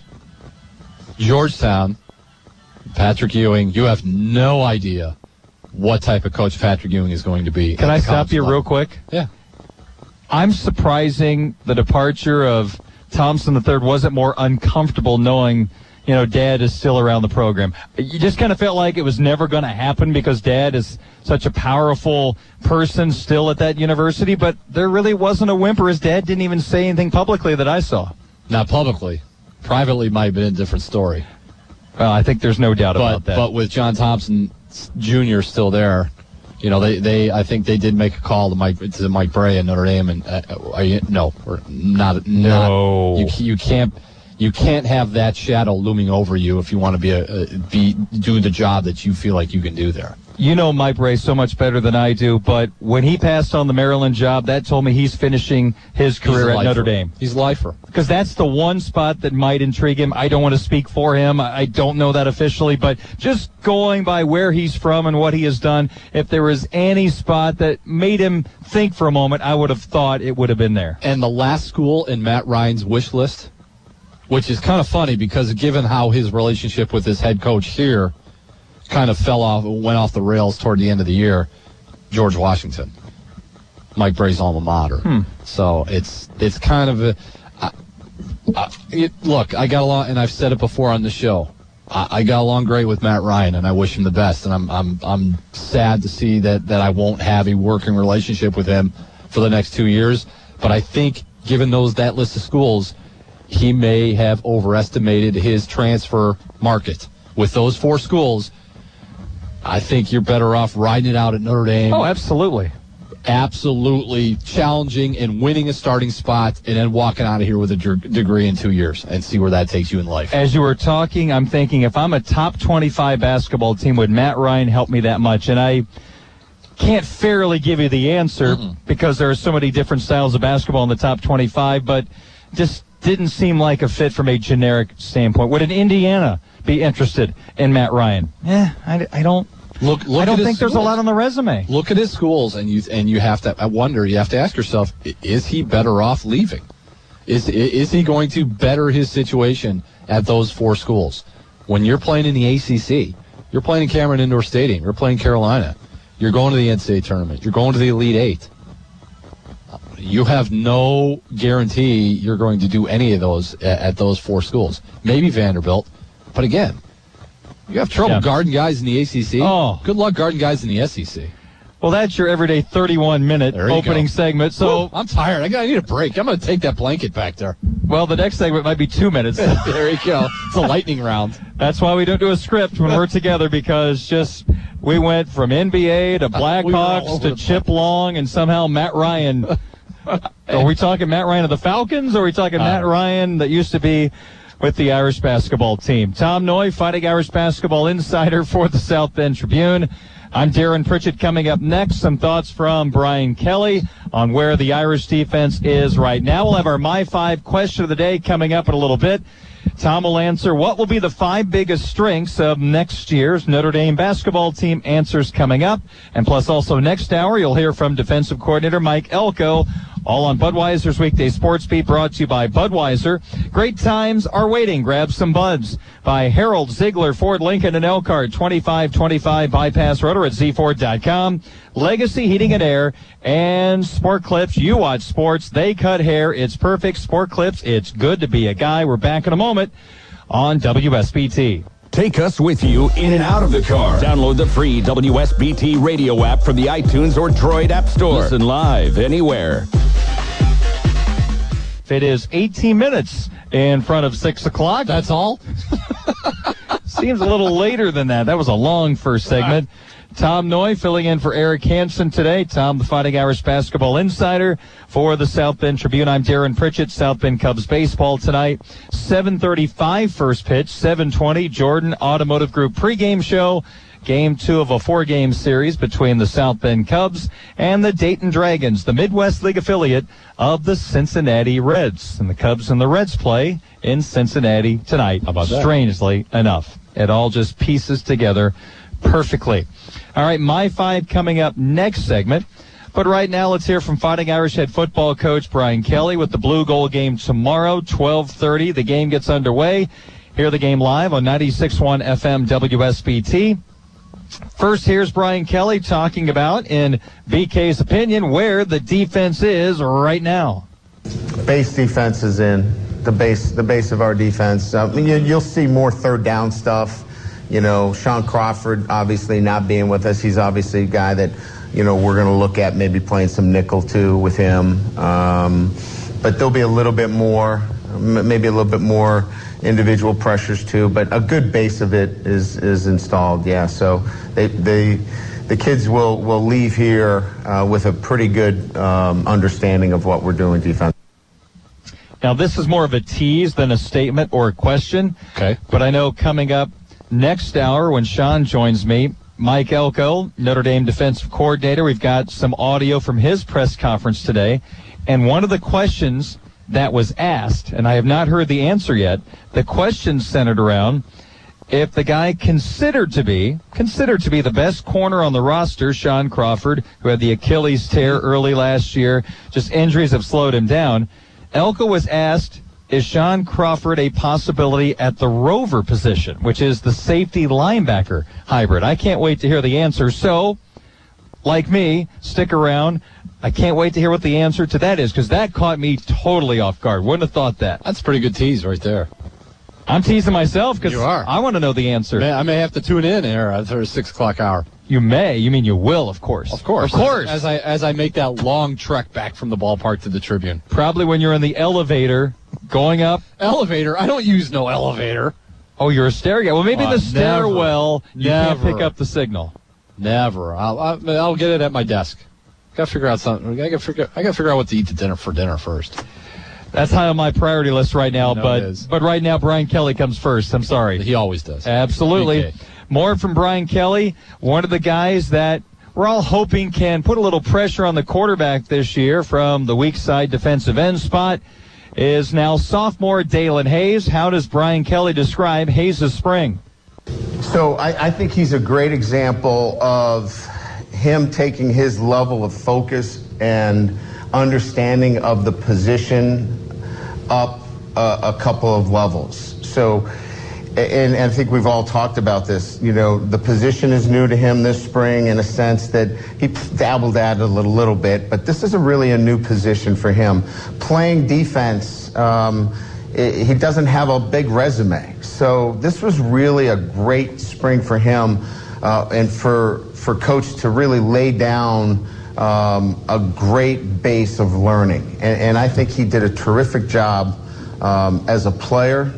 Speaker 5: Georgetown, Patrick Ewing, you have no idea what type of coach Patrick Ewing is going to be.
Speaker 4: Can I stop you real quick?
Speaker 5: Yeah.
Speaker 4: I'm surprising the departure of Thompson the third wasn't more uncomfortable knowing, you know, Dad is still around the program. You just kind of felt like it was never going to happen because Dad is such a powerful person still at that university, but there really wasn't a whimper. His dad didn't even say anything publicly that I saw.
Speaker 5: Not publicly. Privately might have been a different story.
Speaker 4: Well, I think there's no doubt
Speaker 5: but,
Speaker 4: about that.
Speaker 5: But with John Thompson Junior still there, you know, they, they I think they did make a call to Mike to Mike Bray at Notre Dame, and uh, are you, no, we're not.
Speaker 4: No,
Speaker 5: not, you you can't you can't have that shadow looming over you if you want to be a, a be do the job that you feel like you can do there.
Speaker 4: You know Mike Bray so much better than I do, but when he passed on the Maryland job, that told me he's finishing his career at Notre Dame.
Speaker 5: He's a lifer.
Speaker 4: Because that's the one spot that might intrigue him. I don't want to speak for him. I don't know that officially, but just going by where he's from and what he has done, if there was any spot that made him think for a moment, I would have thought it would have been there.
Speaker 5: And the last school in Matt Ryan's wish list, which is kind of funny because given how his relationship with his head coach here kind of fell off, went off the rails toward the end of the year, George Washington, Mike Bray's alma mater.
Speaker 4: Hmm.
Speaker 5: So it's it's kind of a uh, uh, it, look. I got along, and I've said it before on the show. I, I got along great with Matt Ryan, and I wish him the best. And I'm I'm I'm sad to see that that I won't have a working relationship with him for the next two years. But I think, given those that list of schools, he may have overestimated his transfer market with those four schools. I think you're better off riding it out at Notre Dame.
Speaker 4: Oh, absolutely.
Speaker 5: Absolutely challenging and winning a starting spot and then walking out of here with a d- degree in two years and see where that takes you in life.
Speaker 4: As you were talking, I'm thinking if I'm a top twenty-five basketball team, would Matt Ryan help me that much? And I can't fairly give you the answer Mm-mm. because there are so many different styles of basketball in the top twenty-five, but just didn't seem like a fit from a generic standpoint. Would an Indiana be interested in Matt Ryan? Eh, I, I don't.
Speaker 5: Look, look
Speaker 4: I don't
Speaker 5: at
Speaker 4: think there's
Speaker 5: schools.
Speaker 4: a lot on the resume.
Speaker 5: Look at his schools, and you and you have to. I wonder. You have to ask yourself: is he better off leaving? Is is he going to better his situation at those four schools? When you're playing in the A C C, you're playing in Cameron Indoor Stadium. You're playing Carolina. You're going to the N C double A tournament. You're going to the Elite Eight. You have no guarantee you're going to do any of those at, at those four schools. Maybe Vanderbilt, but again. You have trouble
Speaker 4: yeah.
Speaker 5: guarding guys in the A C C?
Speaker 4: Oh.
Speaker 5: Good luck guarding guys in the S E C.
Speaker 4: Well, that's your everyday thirty-one minute opening
Speaker 5: go.
Speaker 4: segment. So
Speaker 5: Woo, I'm tired. I, got, I need a break. I'm going to take that blanket back there.
Speaker 4: Well, the next segment might be two minutes.
Speaker 5: There you go. It's a lightning round.
Speaker 4: That's why we don't do a script when we're together, because just we went from N B A to Blackhawks we to Chip Long, and somehow Matt Ryan. Are we talking Matt Ryan of the Falcons, or are we talking uh, Matt Ryan that used to be with the Irish basketball team? Tom Noy, Fighting Irish Basketball Insider for the South Bend Tribune. I'm Darren Pritchett. Coming up next, some thoughts from Brian Kelly on where the Irish defense is right now. We'll have our My Five question of the day coming up in a little bit. Tom will answer what will be the five biggest strengths of next year's Notre Dame basketball team. Answers coming up. And plus also next hour, you'll hear from defensive coordinator Mike Elko, all on Budweiser's Weekday Sports Beat, brought to you by Budweiser. Great times are waiting. Grab some buds by Harold Ziegler, Ford, Lincoln, and Elkhart, twenty-five twenty-five Bypass Road, or at z ford dot com. Legacy Heating and Air and Sport Clips. You watch sports, they cut hair. It's perfect. Sport Clips, it's good to be a guy. We're back in a moment on W S B T.
Speaker 1: Take us with you in and out of the car. Download the free W S B T radio app from the iTunes or Droid App Store. Listen live anywhere.
Speaker 4: It is eighteen minutes in front of six o'clock.
Speaker 5: That's all?
Speaker 4: Seems a little later than that. That was a long first segment. Tom Noy filling in for Eric Hansen today. Tom, the Fighting Irish Basketball Insider for the South Bend Tribune. I'm Darren Pritchett. South Bend Cubs baseball tonight. seven thirty-five first pitch. seven twenty Jordan Automotive Group pregame show. Game two of a four-game series between the South Bend Cubs and the Dayton Dragons, the Midwest League affiliate of the Cincinnati Reds. And the Cubs and the Reds play in Cincinnati tonight.
Speaker 5: How about that?
Speaker 4: Strangely enough. It all just pieces together perfectly. All right, My Five coming up next segment. But right now, let's hear from Fighting Irish head football coach Brian Kelly with the Blue Gold game tomorrow, twelve thirty. The game gets underway. Hear the game live on ninety-six point one F M W S B T. First, here's Brian Kelly talking about, in B K's opinion, where the defense is right now.
Speaker 7: Base defense is in, the base the base of our defense. Uh, I mean, you, you'll see more third down stuff. You know, Sean Crawford obviously not being with us. He's obviously a guy that, you know, we're going to look at maybe playing some nickel too with him. Um, but there'll be a little bit more, maybe a little bit more individual pressures too, but a good base of it is is installed. Yeah, so they they the kids will will leave here uh, with a pretty good um, understanding of what we're doing defense.
Speaker 4: Now, this is more of a tease than a statement or a question.
Speaker 5: Okay.
Speaker 4: But I know coming up next hour when Sean joins me, Mike Elko, Notre Dame defensive coordinator, we've got some audio from his press conference today. And one of the questions that was asked, and I have not heard the answer yet, the question centered around if the guy considered to be, considered to be the best corner on the roster, Shaun Crawford, who had the Achilles tear early last year, just injuries have slowed him down. Elko was asked, is Shaun Crawford a possibility at the rover position, which is the safety linebacker hybrid? I can't wait to hear the answer. So, like me, stick around. I can't wait to hear what the answer to that is, because that caught me totally off guard. Wouldn't have thought that.
Speaker 5: That's a pretty good tease right there.
Speaker 4: I'm teasing myself because
Speaker 5: You are.
Speaker 4: I want to know the answer.
Speaker 5: May, I may have to tune in here at the six o'clock hour.
Speaker 4: You may. You mean you will, of course.
Speaker 5: Of course.
Speaker 4: Of course.
Speaker 5: As, as I as I make that long trek back from the ballpark to the Tribune.
Speaker 4: Probably when you're in the elevator going up.
Speaker 5: Elevator? I don't use no elevator.
Speaker 4: Oh, you're a stairwell. Well, maybe
Speaker 5: Uh,
Speaker 4: the stairwell,
Speaker 5: never.
Speaker 4: you
Speaker 5: Never.
Speaker 4: can't pick up the signal.
Speaker 5: Never. I'll I'll, I'll get it at my desk. Got to figure out something. I got to figure. I got to figure out what to eat to dinner for dinner first.
Speaker 4: That's high on my priority list right now,
Speaker 5: I know
Speaker 4: but
Speaker 5: it is.
Speaker 4: but right now Brian Kelly comes first. I'm sorry.
Speaker 5: He always does.
Speaker 4: Absolutely.
Speaker 5: B K.
Speaker 4: More from Brian Kelly, one of the guys that we're all hoping can put a little pressure on the quarterback this year from the weak side defensive end spot, is now sophomore Dalen Hayes. How does Brian Kelly describe Hayes' spring?
Speaker 7: So I, I think he's a great example of him taking his level of focus and understanding of the position up a, a couple of levels. So, and, and I think we've all talked about this, you know, the position is new to him this spring in a sense that he dabbled at it a little, little bit, but this is a really a new position for him. Playing defense, um, it, he doesn't have a big resume. So this was really a great spring for him uh, and for, for Coach to really lay down um, a great base of learning. And, and I think he did a terrific job um, as a player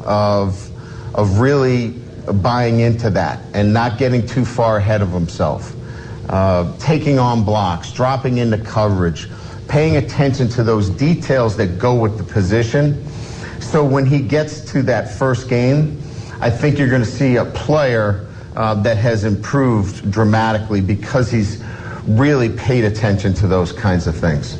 Speaker 7: of of really buying into that and not getting too far ahead of himself, uh, taking on blocks, dropping into coverage, paying attention to those details that go with the position. So when he gets to that first game, I think you're going to see a player uh, that has improved dramatically because he's really paid attention to those kinds of things.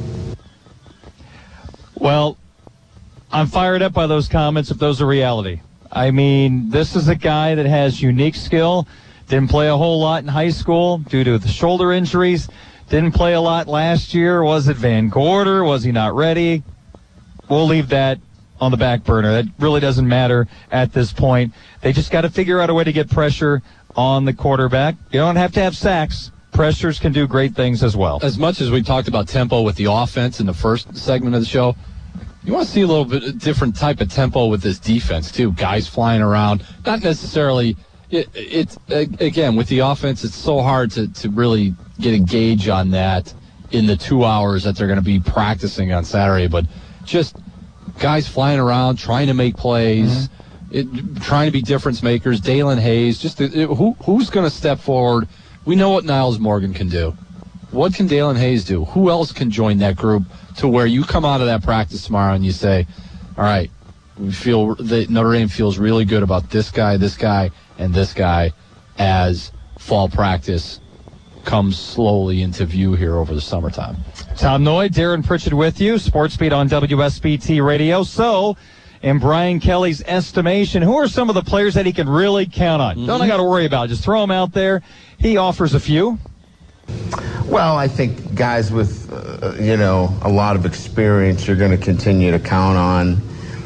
Speaker 4: Well, I'm fired up by those comments if those are reality. I mean, this is a guy that has unique skill. Didn't play a whole lot in high school due to the shoulder injuries. Didn't play a lot last year. Was it Van Gorder? Was he not ready? We'll leave that on the back burner. That really doesn't matter at this point. They just got to figure out a way to get pressure on the quarterback. You don't have to have sacks. Pressures can do great things as well.
Speaker 5: As much as we talked about tempo with the offense in the first segment of the show, you want to see a little bit different type of tempo with this defense, too. Guys flying around. Not necessarily, it, it's, again, with the offense, it's so hard to, to really get a gauge on that in the two hours that they're going to be practicing on Saturday. But just guys flying around, trying to make plays, mm-hmm. it, trying to be difference makers. Dalen Hayes, just it, who who's going to step forward? We know what Niles Morgan can do. What can Dalen Hayes do? Who else can join that group to where you come out of that practice tomorrow and you say, all right, we feel that Notre Dame feels really good about this guy, this guy, and this guy as fall practice comes slowly into view here over the summertime.
Speaker 4: Tom Noy, Darren Pritchett with you, Sports Beat on W S B T Radio. So, in Brian Kelly's estimation, who are some of the players that he can really count on? Mm-hmm. Don't I got to worry about it. Just throw them out there. He offers a few.
Speaker 7: Well, I think guys with, uh, you know, a lot of experience you're going to continue to count on.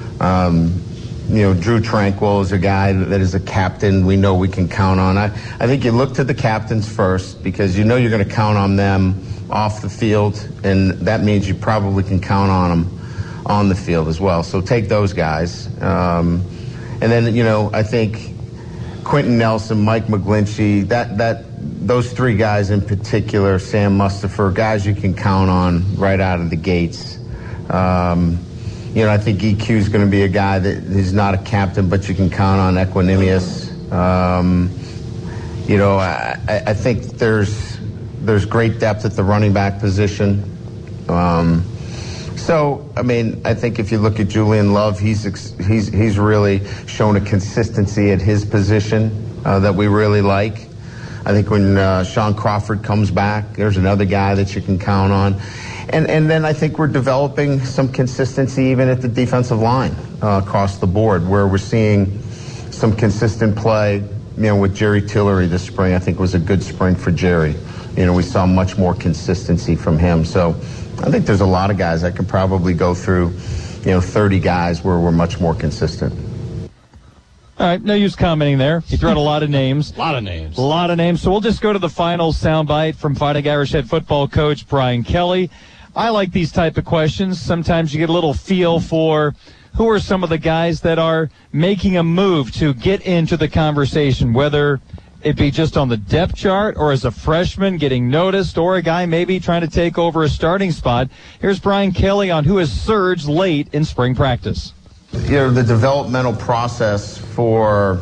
Speaker 7: Um, you know, Drew Tranquil is a guy that is a captain we know we can count on. I, I think you look to the captains first because you know you're going to count on them off the field, and that means you probably can count on them on the field as well. So take those guys. Um, and then, you know, I think Quentin Nelson, Mike McGlinchey, that, that, those three guys in particular, Sam Mustipher, guys you can count on right out of the gates. Um, you know, I think E Q is going to be a guy that is not a captain, but you can count on. Equanimous. Um, you know, I, I think there's there's great depth at the running back position. Um, so, I mean, I think if you look at Julian Love, he's he's he's really shown a consistency at his position uh, that we really like. I think when uh, Sean Crawford comes back, there's another guy that you can count on. And and then I think we're developing some consistency even at the defensive line uh, across the board, where we're seeing some consistent play. You know, with Jerry Tillery this spring, I think was a good spring for Jerry. You know, we saw much more consistency from him. So I think there's a lot of guys. I could probably go through, you know, thirty guys where we're much more consistent.
Speaker 4: All right, no use commenting there. You threw out a lot of names.
Speaker 5: A lot of names.
Speaker 4: A lot of names. So we'll just go to the final soundbite from Fighting Irish head football coach Brian Kelly. I like these type of questions. Sometimes you get a little feel for who are some of the guys that are making a move to get into the conversation, whether it be just on the depth chart or as a freshman getting noticed, or a guy maybe trying to take over a starting spot. Here's Brian Kelly on who has surged late in spring practice.
Speaker 7: You know, the developmental process for,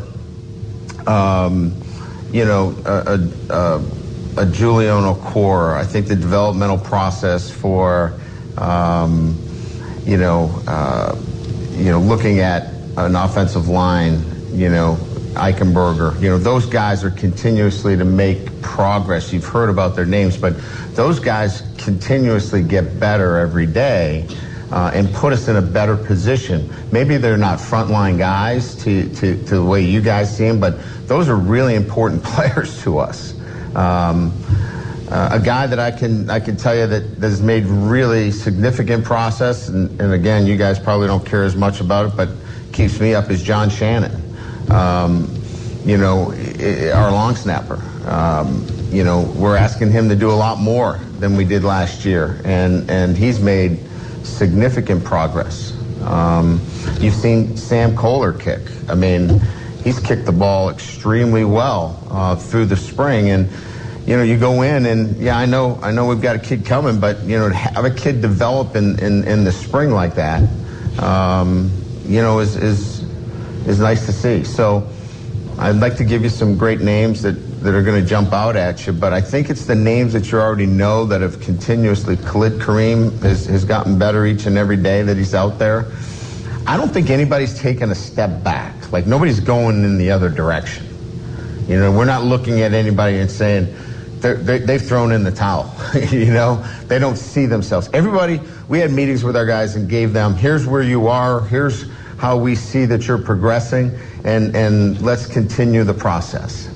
Speaker 7: um, you know, a, a, a Julian Okwara. I think the developmental process for, um, you know, uh, you know, looking at an offensive line, you know, Eichenberger, you know, those guys are continuously to make progress. You've heard about their names, but those guys continuously get better every day. Uh, and put us in a better position. Maybe they're not frontline guys to, to, to the way you guys see them, but those are really important players to us. Um, uh, a guy that I can I can tell you that, that has made really significant process, and, and again, you guys probably don't care as much about it, but keeps me up, is John Shannon. Um, you know, our long snapper. Um, you know, we're asking him to do a lot more than we did last year, and, and he's made significant progress. Um, you've seen Sam Kohler kick. I mean, he's kicked the ball extremely well uh, through the spring, and you know, you go in and yeah, I know, I know we've got a kid coming, but you know, to have a kid develop in, in, in the spring like that, um, you know, is is is nice to see. So, I'd like to give you some great names that. that are going to jump out at you, but I think it's the names that you already know that have continuously. Khalid Kareem has, has gotten better each and every day that he's out there. I don't think anybody's taken a step back. Like, nobody's going in the other direction. You know, we're not looking at anybody and saying they're, they, they've thrown in the towel. You know, they don't see themselves. Everybody, we had meetings with our guys and gave them, here's where you are, here's how we see that you're progressing, and, and let's continue the process.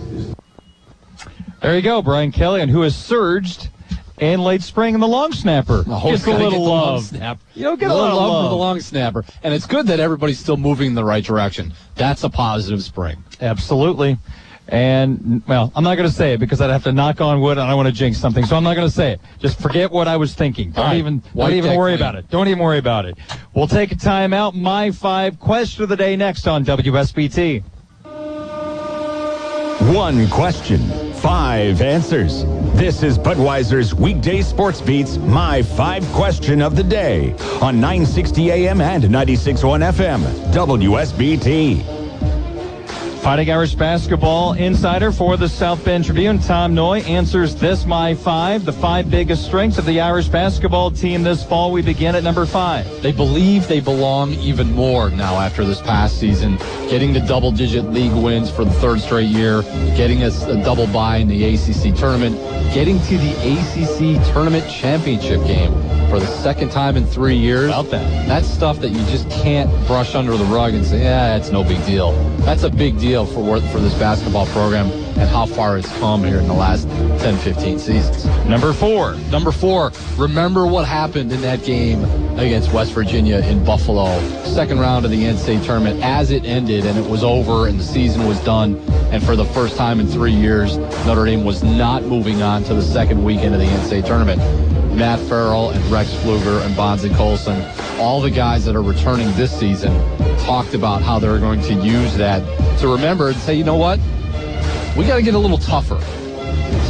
Speaker 4: There you go, Brian Kelly, and who has surged in late spring in the long snapper.
Speaker 5: Oh,
Speaker 4: Just a little love.
Speaker 5: Snap.
Speaker 4: You know, get a
Speaker 5: little
Speaker 4: little
Speaker 5: love
Speaker 4: love
Speaker 5: for the long snapper. And it's good that everybody's still moving in the right direction. That's a positive spring.
Speaker 4: Absolutely. And, well, I'm not going to say it because I'd have to knock on wood and I don't want to jinx something, so I'm not going to say it. Just forget what I was thinking. Don't
Speaker 5: right.
Speaker 4: even,
Speaker 5: White
Speaker 4: don't even worry
Speaker 5: clean.
Speaker 4: about it. Don't even worry about it. We'll take a time out. My five question of the day next on W S B T.
Speaker 1: One question, five answers. This is Budweiser's weekday sports beats, My Five Question of the Day on nine sixty A M and ninety-six point one F M, W S B T.
Speaker 4: Fighting Irish basketball insider for the South Bend Tribune, Tom Noy, answers this My Five, the five biggest strengths of the Irish basketball team this fall. We begin at number five.
Speaker 5: They believe they belong even more now after this past season, getting to double-digit league wins for the third straight year, getting a, a double bye in the A C C tournament, getting to the A C C tournament championship game for the second time in three years.
Speaker 4: About that.
Speaker 5: That's stuff that you just can't brush under the rug and say, yeah, it's no big deal. That's a big deal for for this basketball program and how far it's come here in the last ten, fifteen seasons.
Speaker 4: Number four.
Speaker 5: Number four, remember what happened in that game against West Virginia in Buffalo. Second round of the N C double A tournament as it ended and it was over and the season was done. And for the first time in three years, Notre Dame was not moving on to the second weekend of the N C double A tournament. Matt Farrell and Rex Pfluger and Bonzi Colson, all the guys that are returning this season, talked about how they're going to use that to remember and say, you know what? We got to get a little tougher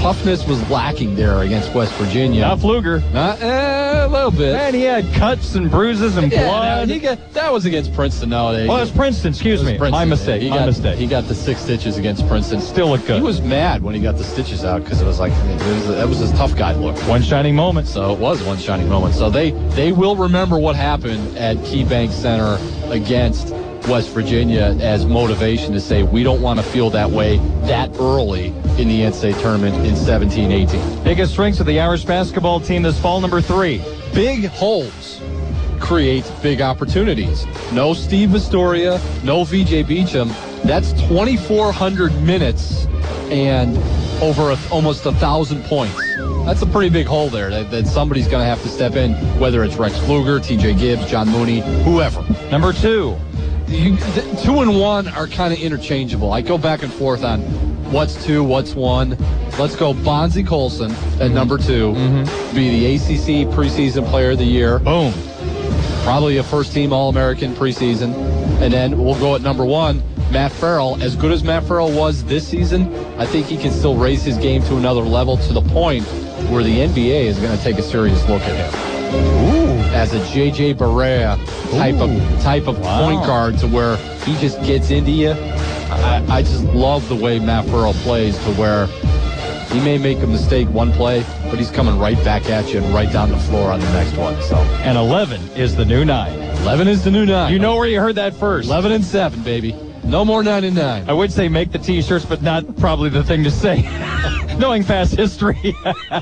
Speaker 5: toughness was lacking there against West Virginia.
Speaker 4: Not Pfluger.
Speaker 5: Not, eh, a little bit.
Speaker 4: Man, he had cuts and bruises and
Speaker 5: Yeah,
Speaker 4: blood.
Speaker 5: no, he got, that was against Princeton. No, they,
Speaker 4: well, it was Princeton. Excuse
Speaker 5: it was
Speaker 4: me.
Speaker 5: Princeton.
Speaker 4: My mistake.
Speaker 5: He
Speaker 4: My
Speaker 5: got,
Speaker 4: mistake.
Speaker 5: He got the six stitches against Princeton.
Speaker 4: Still looked good.
Speaker 5: He was mad when he got the stitches out because it was like, I mean, it was, that was his tough guy look.
Speaker 4: One shining moment.
Speaker 5: So it was one shining moment. So they, they will remember what happened at KeyBank Center against West Virginia as motivation to say we don't want to feel that way that early in the N C double A tournament in seventeen eighteen.
Speaker 4: Biggest strengths of the Irish basketball team this fall, number three.
Speaker 5: Big holes create big opportunities. No Steve Astoria, no V J Beecham. That's twenty-four hundred minutes and over a, almost a thousand points. That's a pretty big hole there that, that somebody's going to have to step in, whether it's Rex Pfluger, T J Gibbs, John Mooney, whoever.
Speaker 4: Number two.
Speaker 5: You, th- two and one are kind of interchangeable. I go back and forth on what's two, what's one. Let's go Bonzie Colson at mm-hmm. number two, mm-hmm. be the A C C preseason player of the year.
Speaker 4: Boom.
Speaker 5: Probably a first-team All-American preseason. And then we'll go at number one, Matt Farrell. As good as Matt Farrell was this season, I think he can still raise his game to another level to the point where the N B A is going to take a serious look at him. Ooh. As a J J Barea type Ooh. of type of wow. point guard to where he just gets into you. I, I just love the way Matt Farrell plays to where he may make a mistake one play, but he's coming right back at you and right down the floor on the next one. So,
Speaker 4: and eleven is the new nine.
Speaker 5: eleven is the new nine.
Speaker 4: You know where you heard that first.
Speaker 5: eleven and seven, baby. No more nine and nine.
Speaker 4: I would say make the T-shirts, but not probably the thing to say. Knowing past history.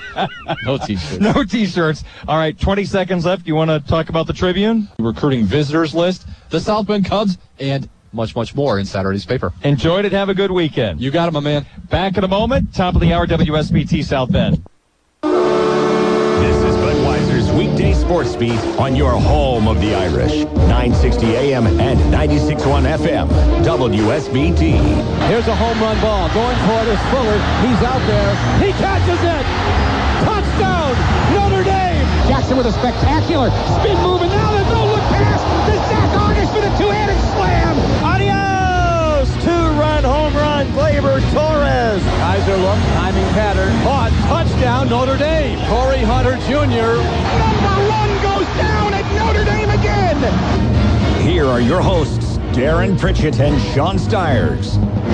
Speaker 5: No T-shirts.
Speaker 4: No T-shirts. All right, twenty seconds left. You want to talk about the Tribune?
Speaker 5: Recruiting visitors list, the South Bend Cubs, and much, much more in Saturday's paper.
Speaker 4: Enjoyed it. Have a good weekend.
Speaker 5: You got it, my man.
Speaker 4: Back in a moment. Top of the hour, W S B T South Bend.
Speaker 1: This is Budweiser's weekday sports beat on your home of the Irish. nine sixty A M and ninety-six point one F M. W S B T.
Speaker 2: Here's a home run ball. Going for it is Fuller. He's out there. He catches it. Touchdown, Notre Dame. Jackson with a spectacular spin move, and now the no-look pass to Zach August for the two-handed slam. Adios! Two-run home run, Gleyber Torres. Kaiser look, timing pattern. Caught, touchdown, Notre Dame. Corey Hunter Junior Number one goes down at Notre Dame again.
Speaker 1: Here are your hosts, Darren Pritchett and Sean Stiers.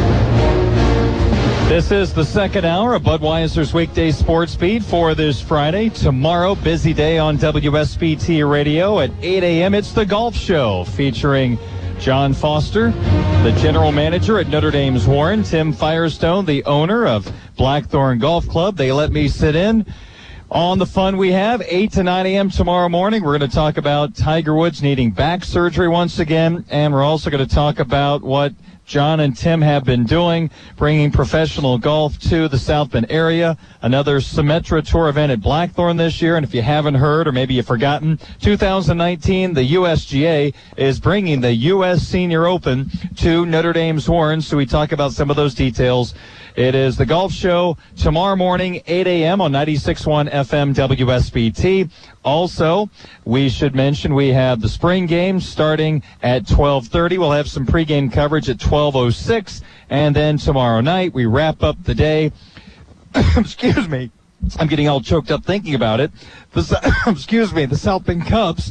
Speaker 4: This is the second hour of Budweiser's weekday sports beat for this Friday. Tomorrow, busy day on W S B T Radio at eight A M. It's the Golf Show featuring John Foster, the general manager at Notre Dame's Warren, Tim Firestone, the owner of Blackthorn Golf Club. They let me sit in on the fun we have. eight to nine A M tomorrow morning. We're going to talk about Tiger Woods needing back surgery once again, and we're also going to talk about what John and Tim have been doing, bringing professional golf to the South Bend area. Another Symetra Tour event at Blackthorn this year. And if you haven't heard, or maybe you've forgotten, two thousand nineteen, the U S G A is bringing the U S Senior Open to Notre Dame's Warren. So we talk about some of those details. It is the Golf Show tomorrow morning, eight A M on ninety-six point one F M W S B T. Also, we should mention we have the spring games starting at twelve thirty. We'll have some pregame coverage at twelve oh six. And then tomorrow night, we wrap up the day. Excuse me. I'm getting all choked up thinking about it. The, excuse me, the South Bend Cubs.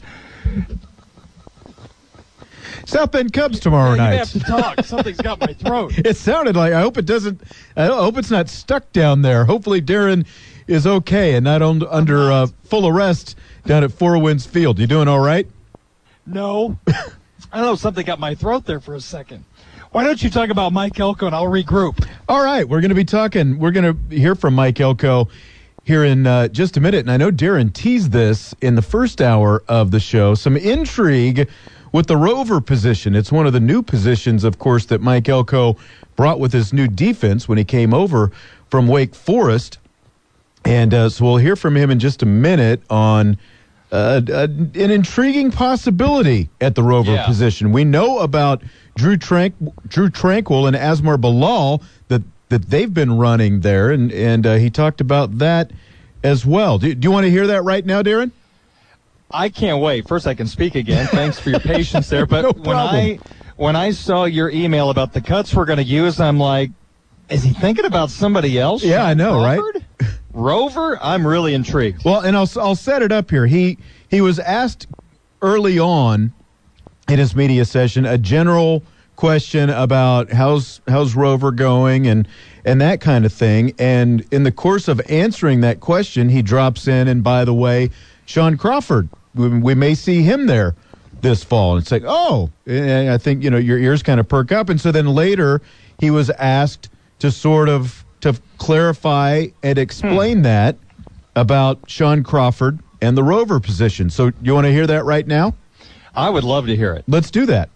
Speaker 8: South Bend Cubs tomorrow
Speaker 4: yeah,
Speaker 8: night.
Speaker 4: You have to talk. Something's got my throat.
Speaker 8: It sounded like, I hope it doesn't, I hope it's not stuck down there. Hopefully Darren is okay and not on, under uh, full arrest down at Four Winds Field. You doing all right?
Speaker 4: No. I don't know, something got my throat there for a second. Why don't you talk about Mike Elko and I'll regroup?
Speaker 8: All right, we're going to be talking, we're going to hear from Mike Elko here in uh, just a minute. And I know Darren teased this in the first hour of the show. Some intrigue with the rover position. It's one of the new positions, of course, that Mike Elko brought with his new defense when he came over from Wake Forest. And uh, so we'll hear from him in just a minute on uh, an intriguing possibility at the rover yeah. position. We know about Drew, Trank- Drew Tranquil and Asmar Bilal that, that they've been running there, and, and uh, he talked about that as well. Do, do you want to hear that right now, Darren?
Speaker 4: I can't wait. First, I can speak again. Thanks for your patience there. But
Speaker 8: no
Speaker 4: when I when I saw your email about the cuts we're going to use, I'm like, is he thinking about somebody else?
Speaker 8: Yeah, I know,
Speaker 4: Crawford?
Speaker 8: right?
Speaker 4: Rover, I'm really intrigued.
Speaker 8: Well, and I'll I'll set it up here. He he was asked early on in his media session a general question about how's how's Rover going and and that kind of thing. And in the course of answering that question, he drops in, and by the way, Sean Crawford, we, we may see him there this fall. And it's like, oh, and I think, you know, your ears kind of perk up. And so then later he was asked to sort of to clarify and explain hmm. that about Sean Crawford and the Rover position. So you want to hear that right now?
Speaker 4: I would love to hear it.
Speaker 8: Let's do that.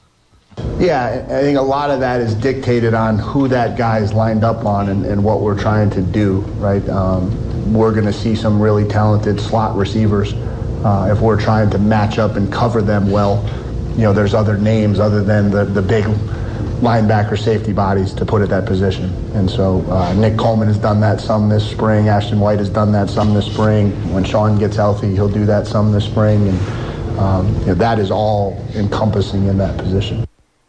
Speaker 6: Yeah, I think a lot of that is dictated on who that guy is lined up on and, and what we're trying to do, right? Um, we're going to see some really talented slot receivers. Uh, if we're trying to match up and cover them well, you know, there's other names other than the, the big linebacker safety bodies to put at that position. And so uh, Nick Coleman has done that some this spring. Ashton White has done that some this spring. When Sean gets healthy, he'll do that some this spring. And um, you know, that is all encompassing in that position.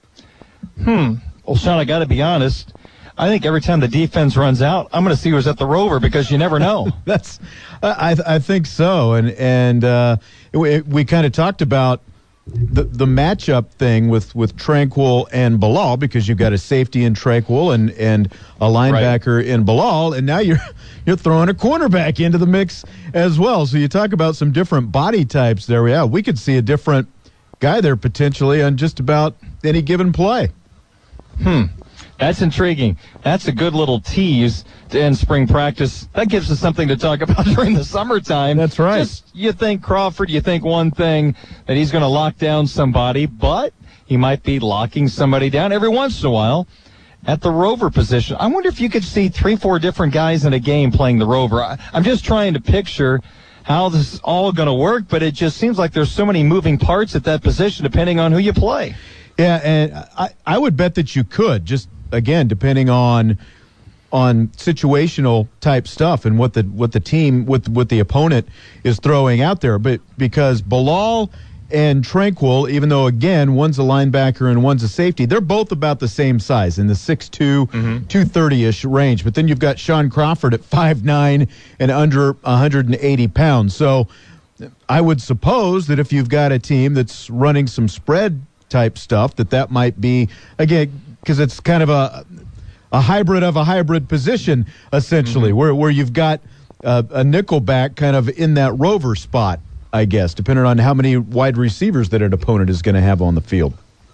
Speaker 4: Hmm. Well, Sean, I got to be honest. I think every time the defense runs out, I'm going to see who's at the Rover because you never know.
Speaker 8: That's, I I think so. And and uh, we we kind of talked about the the matchup thing with, with Tranquill and Bilal, because you've got a safety in Tranquill and, and a linebacker right. in Bilal, and now you're you're throwing a cornerback into the mix as well. So you talk about some different body types there. Yeah, we could see a different guy there potentially on just about any given play.
Speaker 4: Hmm. That's intriguing. That's a good little tease to end spring practice. That gives us something to talk about during the summertime.
Speaker 8: That's right.
Speaker 4: Just, you think Crawford, you think one thing, that he's going to lock down somebody, but he might be locking somebody down every once in a while at the Rover position. I wonder if you could see three, four different guys in a game playing the Rover. I, I'm just trying to picture how this is all going to work, but it just seems like there's so many moving parts at that position depending on who you play.
Speaker 8: Yeah, and I, I would bet that you could, just again, depending on on situational type stuff and what the what the team with what the opponent is throwing out there. But because Bilal and Tranquill, even though again one's a linebacker and one's a safety, they're both about the same size in the six two, mm-hmm. two thirty-ish range. But then you've got Sean Crawford at five nine and under one hundred eighty pounds. So I would suppose that if you've got a team that's running some spread type stuff, that that might be, again, because it's kind of a a hybrid of a hybrid position, essentially, mm-hmm. where where you've got uh, a nickelback kind of in that Rover spot, I guess, depending on how many wide receivers that an opponent is going to have on the field.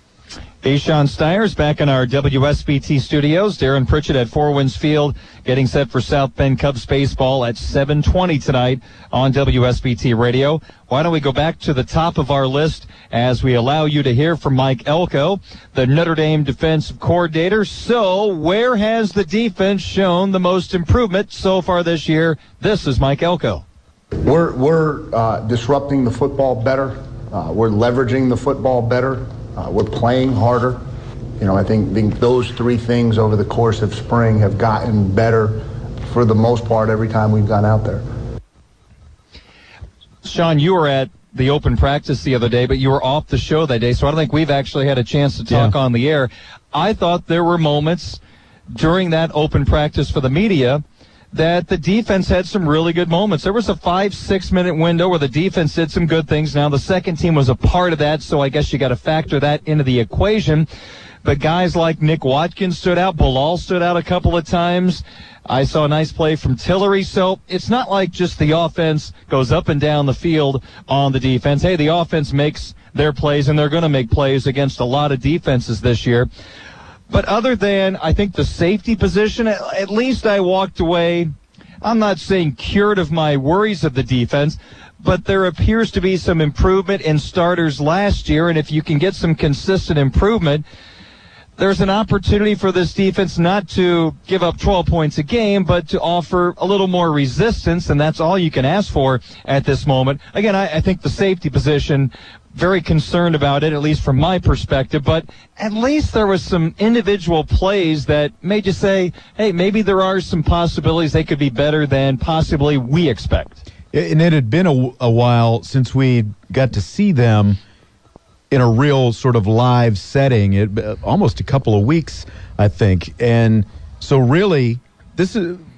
Speaker 4: Ashawn Steyer's back in our W S B T studios. Darren Pritchett at Four Winds Field getting set for South Bend Cubs baseball at seven twenty tonight on W S B T Radio. Why don't we go back to the top of our list as we allow you to hear from Mike Elko, the Notre Dame defensive coordinator. So where has the defense shown the most improvement so far this year? This is Mike Elko.
Speaker 6: We're, we're uh, disrupting the football better. Uh, we're leveraging the football better. Uh, we're playing harder. You know, I think, think those three things over the course of spring have gotten better for the most part every time we've gone out there.
Speaker 4: Sean, you were at the open practice the other day, but you were off the show that day, so I don't think we've actually had a chance to talk yeah. on the air. I thought there were moments during that open practice for the media that the defense had some really good moments. There was a five, six-minute window where the defense did some good things. Now, the second team was a part of that, so I guess you got to factor that into the equation. But guys like Nick Watkins stood out. Bilal stood out a couple of times. I saw a nice play from Tillery. So it's not like just the offense goes up and down the field on the defense. Hey, the offense makes their plays, and they're going to make plays against a lot of defenses this year. But other than, I think, the safety position, at least I walked away, I'm not saying cured of my worries of the defense, but there appears to be some improvement in starters last year, and if you can get some consistent improvement, there's an opportunity for this defense not to give up twelve points a game, but to offer a little more resistance, and that's all you can ask for at this moment. Again, I, I think the safety position, very concerned about it, at least from my perspective, but at least there was some individual plays that made you say, hey, maybe there are some possibilities they could be better than possibly we expect.
Speaker 8: And it had been a, a while since we got to see them in a real sort of live setting, it, almost a couple of weeks, I think. And so really, this is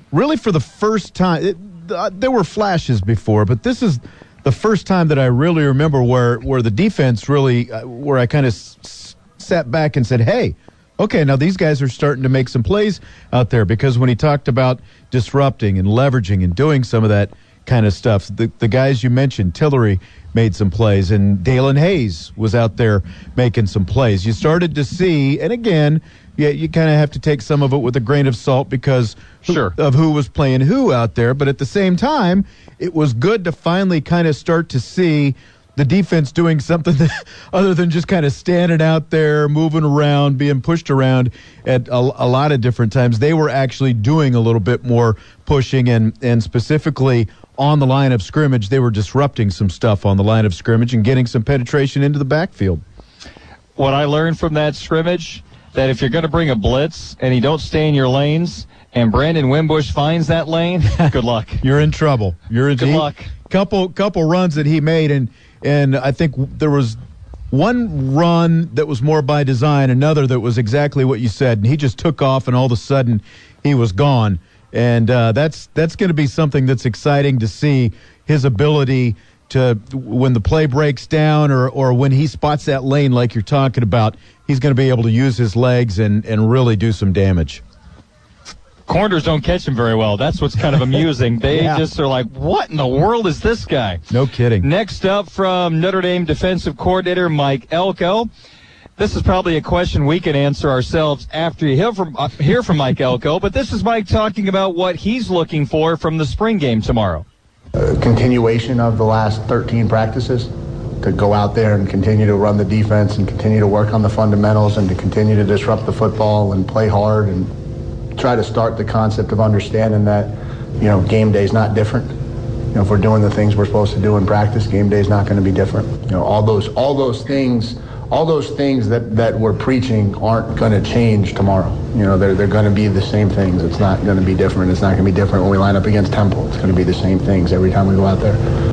Speaker 8: really for the first time, it, uh, there were flashes before, but this is the first time that I really remember where, where the defense really, uh, where I kind of s- sat back and said, hey, okay, now these guys are starting to make some plays out there, because when he talked about disrupting and leveraging and doing some of that kind of stuff, the, the guys you mentioned, Tillery made some plays, and Dalen Hayes was out there making some plays. You started to see, and again, yeah, you kind of have to take some of it with a grain of salt because
Speaker 4: sure.
Speaker 8: of who was playing who out there, but at the same time, it was good to finally kind of start to see the defense doing something that, other than just kind of standing out there, moving around, being pushed around at a, a lot of different times. They were actually doing a little bit more pushing, and, and specifically on the line of scrimmage, they were disrupting some stuff on the line of scrimmage and getting some penetration into the backfield.
Speaker 4: What I learned from that scrimmage, that if you're going to bring a blitz and you don't stay in your lanes and Brandon Wimbush finds that lane, good luck.
Speaker 8: You're in trouble. You're in
Speaker 4: good
Speaker 8: he,
Speaker 4: luck.
Speaker 8: Couple couple runs that he made, and and I think there was one run that was more by design, another that was exactly what you said, and he just took off, and all of a sudden he was gone. And uh, that's that's going to be something that's exciting to see, his ability to, when the play breaks down or, or when he spots that lane like you're talking about, he's going to be able to use his legs and, and really do some damage.
Speaker 4: Corners don't catch him very well. That's what's kind of amusing. They yeah. just are like, what in the world is this guy?
Speaker 8: No kidding.
Speaker 4: Next up from Notre Dame defensive coordinator Mike Elko. This is probably a question we can answer ourselves after you hear from, uh, hear from Mike Elko, but this is Mike talking about what he's looking for from the spring game tomorrow.
Speaker 6: A continuation of the last thirteen practices, to go out there and continue to run the defense and continue to work on the fundamentals and to continue to disrupt the football and play hard and try to start the concept of understanding that, you know, game day is not different. You know, if we're doing the things we're supposed to do in practice, game day is not going to be different. You know, all those all those things all those things that, that we're preaching aren't going to change tomorrow. You know, they're they're going to be the same things. It's not going to be different. It's not going to be different when we line up against Temple. It's going to be the same things every time we go out there.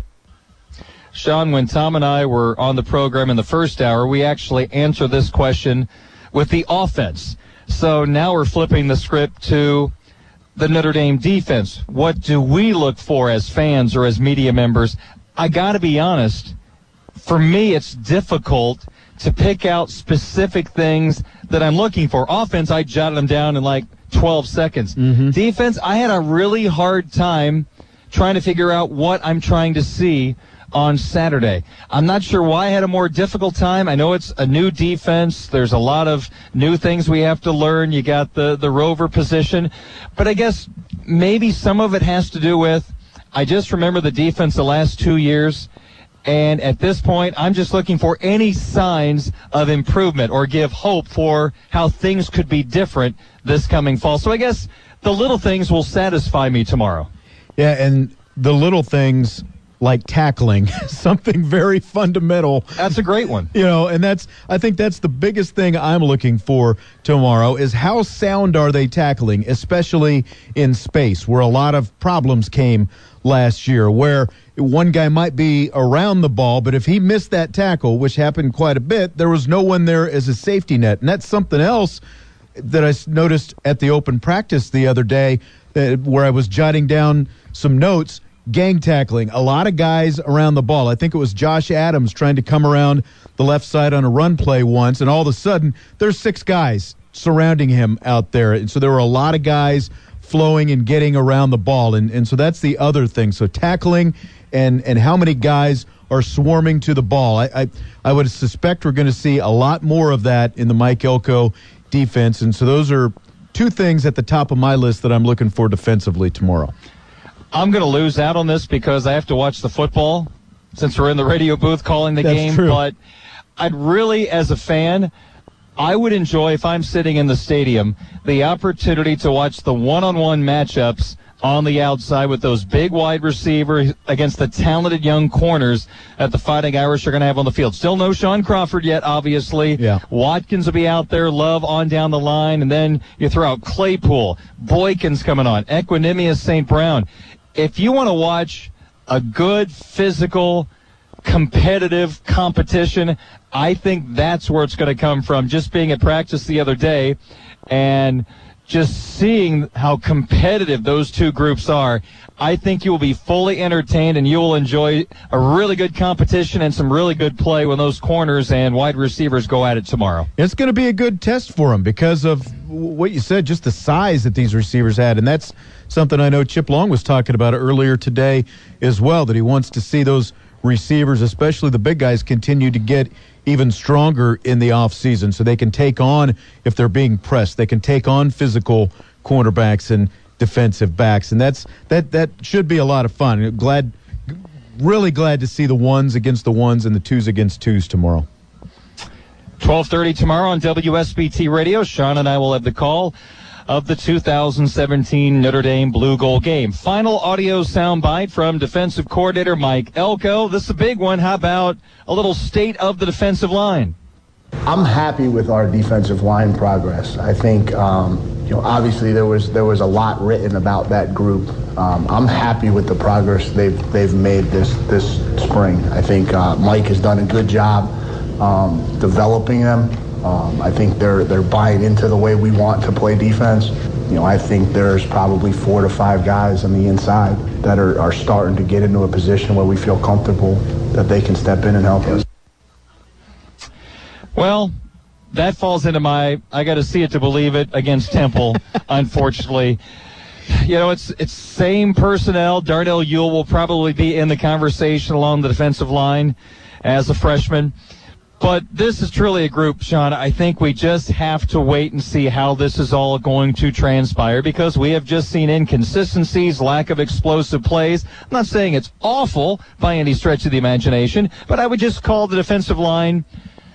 Speaker 4: Sean, when Tom and I were on the program in the first hour, we actually answered this question with the offense. So now we're flipping the script to the Notre Dame defense. What do we look for as fans or as media members? I got to be honest, for me it's difficult to pick out specific things that I'm looking for. Offense, I jotted them down in like twelve seconds. Mm-hmm. Defense, I had a really hard time trying to figure out what I'm trying to see on Saturday. I'm not sure why I had a more difficult time. I know it's a new defense. There's a lot of new things we have to learn. You got the, the rover position. But I guess maybe some of it has to do with, I just remember the defense the last two years. And at this point, I'm just looking for any signs of improvement or give hope for how things could be different this coming fall. So I guess the little things will satisfy me tomorrow.
Speaker 8: Yeah, and the little things like tackling, something very fundamental.
Speaker 4: That's a great one.
Speaker 8: You know, and that's, I think that's the biggest thing I'm looking for tomorrow is how sound are they tackling, especially in space, where a lot of problems came last year, where one guy might be around the ball, but if he missed that tackle, which happened quite a bit, there was no one there as a safety net. And that's something else that I noticed at the open practice the other day, uh, where I was jotting down some notes. Gang tackling, a lot of guys around the ball. I think it was Josh Adams trying to come around the left side on a run play once, and all of a sudden there's six guys surrounding him out there. And so there were a lot of guys flowing and getting around the ball. And, and so that's the other thing. So tackling and, and how many guys are swarming to the ball. I, I, I would suspect we're going to see a lot more of that in the Mike Elko defense. And so those are two things at the top of my list that I'm looking for defensively tomorrow.
Speaker 4: I'm going to lose out on this because I have to watch the football since we're in the radio booth calling the
Speaker 8: That's
Speaker 4: game.
Speaker 8: True.
Speaker 4: But I'd really, as a fan, I would enjoy, if I'm sitting in the stadium, the opportunity to watch the one-on-one matchups on the outside with those big wide receivers against the talented young corners that the Fighting Irish are going to have on the field. Still no Shaun Crawford yet, obviously.
Speaker 8: Yeah.
Speaker 4: Watkins will be out there, Love on down the line, and then you throw out Claypool. Boykin's coming on, Equinemius Saint Brown. If you want to watch a good, physical, competitive competition, I think that's where it's going to come from. Just being at practice the other day and just seeing how competitive those two groups are, I think you will be fully entertained and you will enjoy a really good competition and some really good play when those corners and wide receivers go at it tomorrow.
Speaker 8: It's going to be a good test for them because of what you said, just the size that these receivers had. And that's something I know Chip Long was talking about earlier today as well, that he wants to see those receivers, especially the big guys, continue to get even stronger in the offseason so they can take on, if they're being pressed, they can take on physical cornerbacks and defensive backs. And that's that that should be a lot of fun. Glad, really glad to see the ones against the ones and the twos against twos tomorrow.
Speaker 4: twelve thirty tomorrow on W S B T Radio. Sean and I will have the call of the two thousand seventeen Notre Dame Blue Gold game. Final audio soundbite from defensive coordinator Mike Elko. This is a big one. How about a little state of the defensive line?
Speaker 9: I'm happy with our defensive line progress. I think, um, you know, obviously there was there was a lot written about that group. Um, I'm happy with the progress they've they've made this this spring. I think uh, Mike has done a good job um, developing them. Um, I think they're they're buying into the way we want to play defense. You know, I think there's probably four to five guys on the inside that are, are starting to get into a position where we feel comfortable that they can step in and help us.
Speaker 4: Well, that falls into my I got to see it to believe it against Temple, unfortunately. You know, it's it's same personnel. Darnell Ewell will probably be in the conversation along the defensive line as a freshman. But this is truly a group, Sean. I think we just have to wait and see how this is all going to transpire because we have just seen inconsistencies, lack of explosive plays. I'm not saying it's awful by any stretch of the imagination, but I would just call the defensive line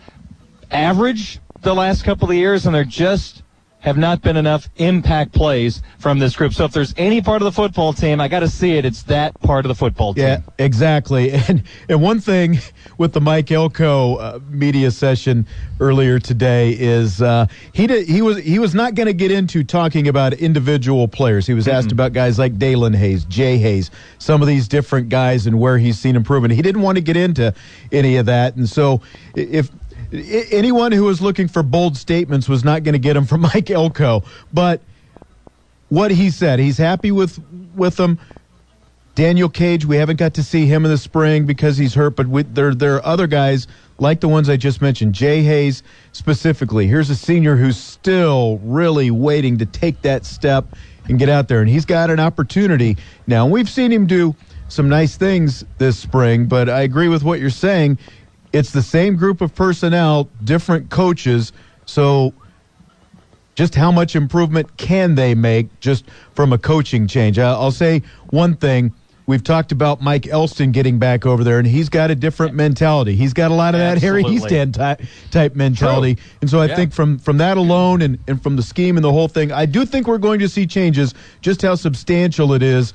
Speaker 4: average the last couple of years, and there just have not been enough impact plays from this group. So if there's any part of the football team, I got to see it, it's that part of the football team.
Speaker 8: Yeah, exactly. And and one thing with the Mike Elko uh, media session earlier today is uh, he did, he was he was not going to get into talking about individual players. He was asked mm-hmm. about guys like Dalen Hayes, Jay Hayes, some of these different guys and where he's seen improvement. He didn't want to get into any of that. And so if anyone who was looking for bold statements was not going to get them from Mike Elko. But what he said, he's happy with with them. Daniel Cage, we haven't got to see him in the spring because he's hurt, but we, there, there are other guys like the ones I just mentioned. Jay Hayes specifically. Here's a senior who's still really waiting to take that step and get out there, and he's got an opportunity. Now, we've seen him do some nice things this spring, but I agree with what you're saying. It's the same group of personnel, different coaches, so just how much improvement can they make just from a coaching change? I'll say one thing. We've talked about Mike Elston getting back over there, and he's got a different mentality. He's got a lot of that
Speaker 4: Absolutely.
Speaker 8: Harry Easton type, type mentality.
Speaker 4: True.
Speaker 8: And so I
Speaker 4: yeah.
Speaker 8: think from, from that alone and, and from the scheme and the whole thing, I do think we're going to see changes. Just how substantial it is,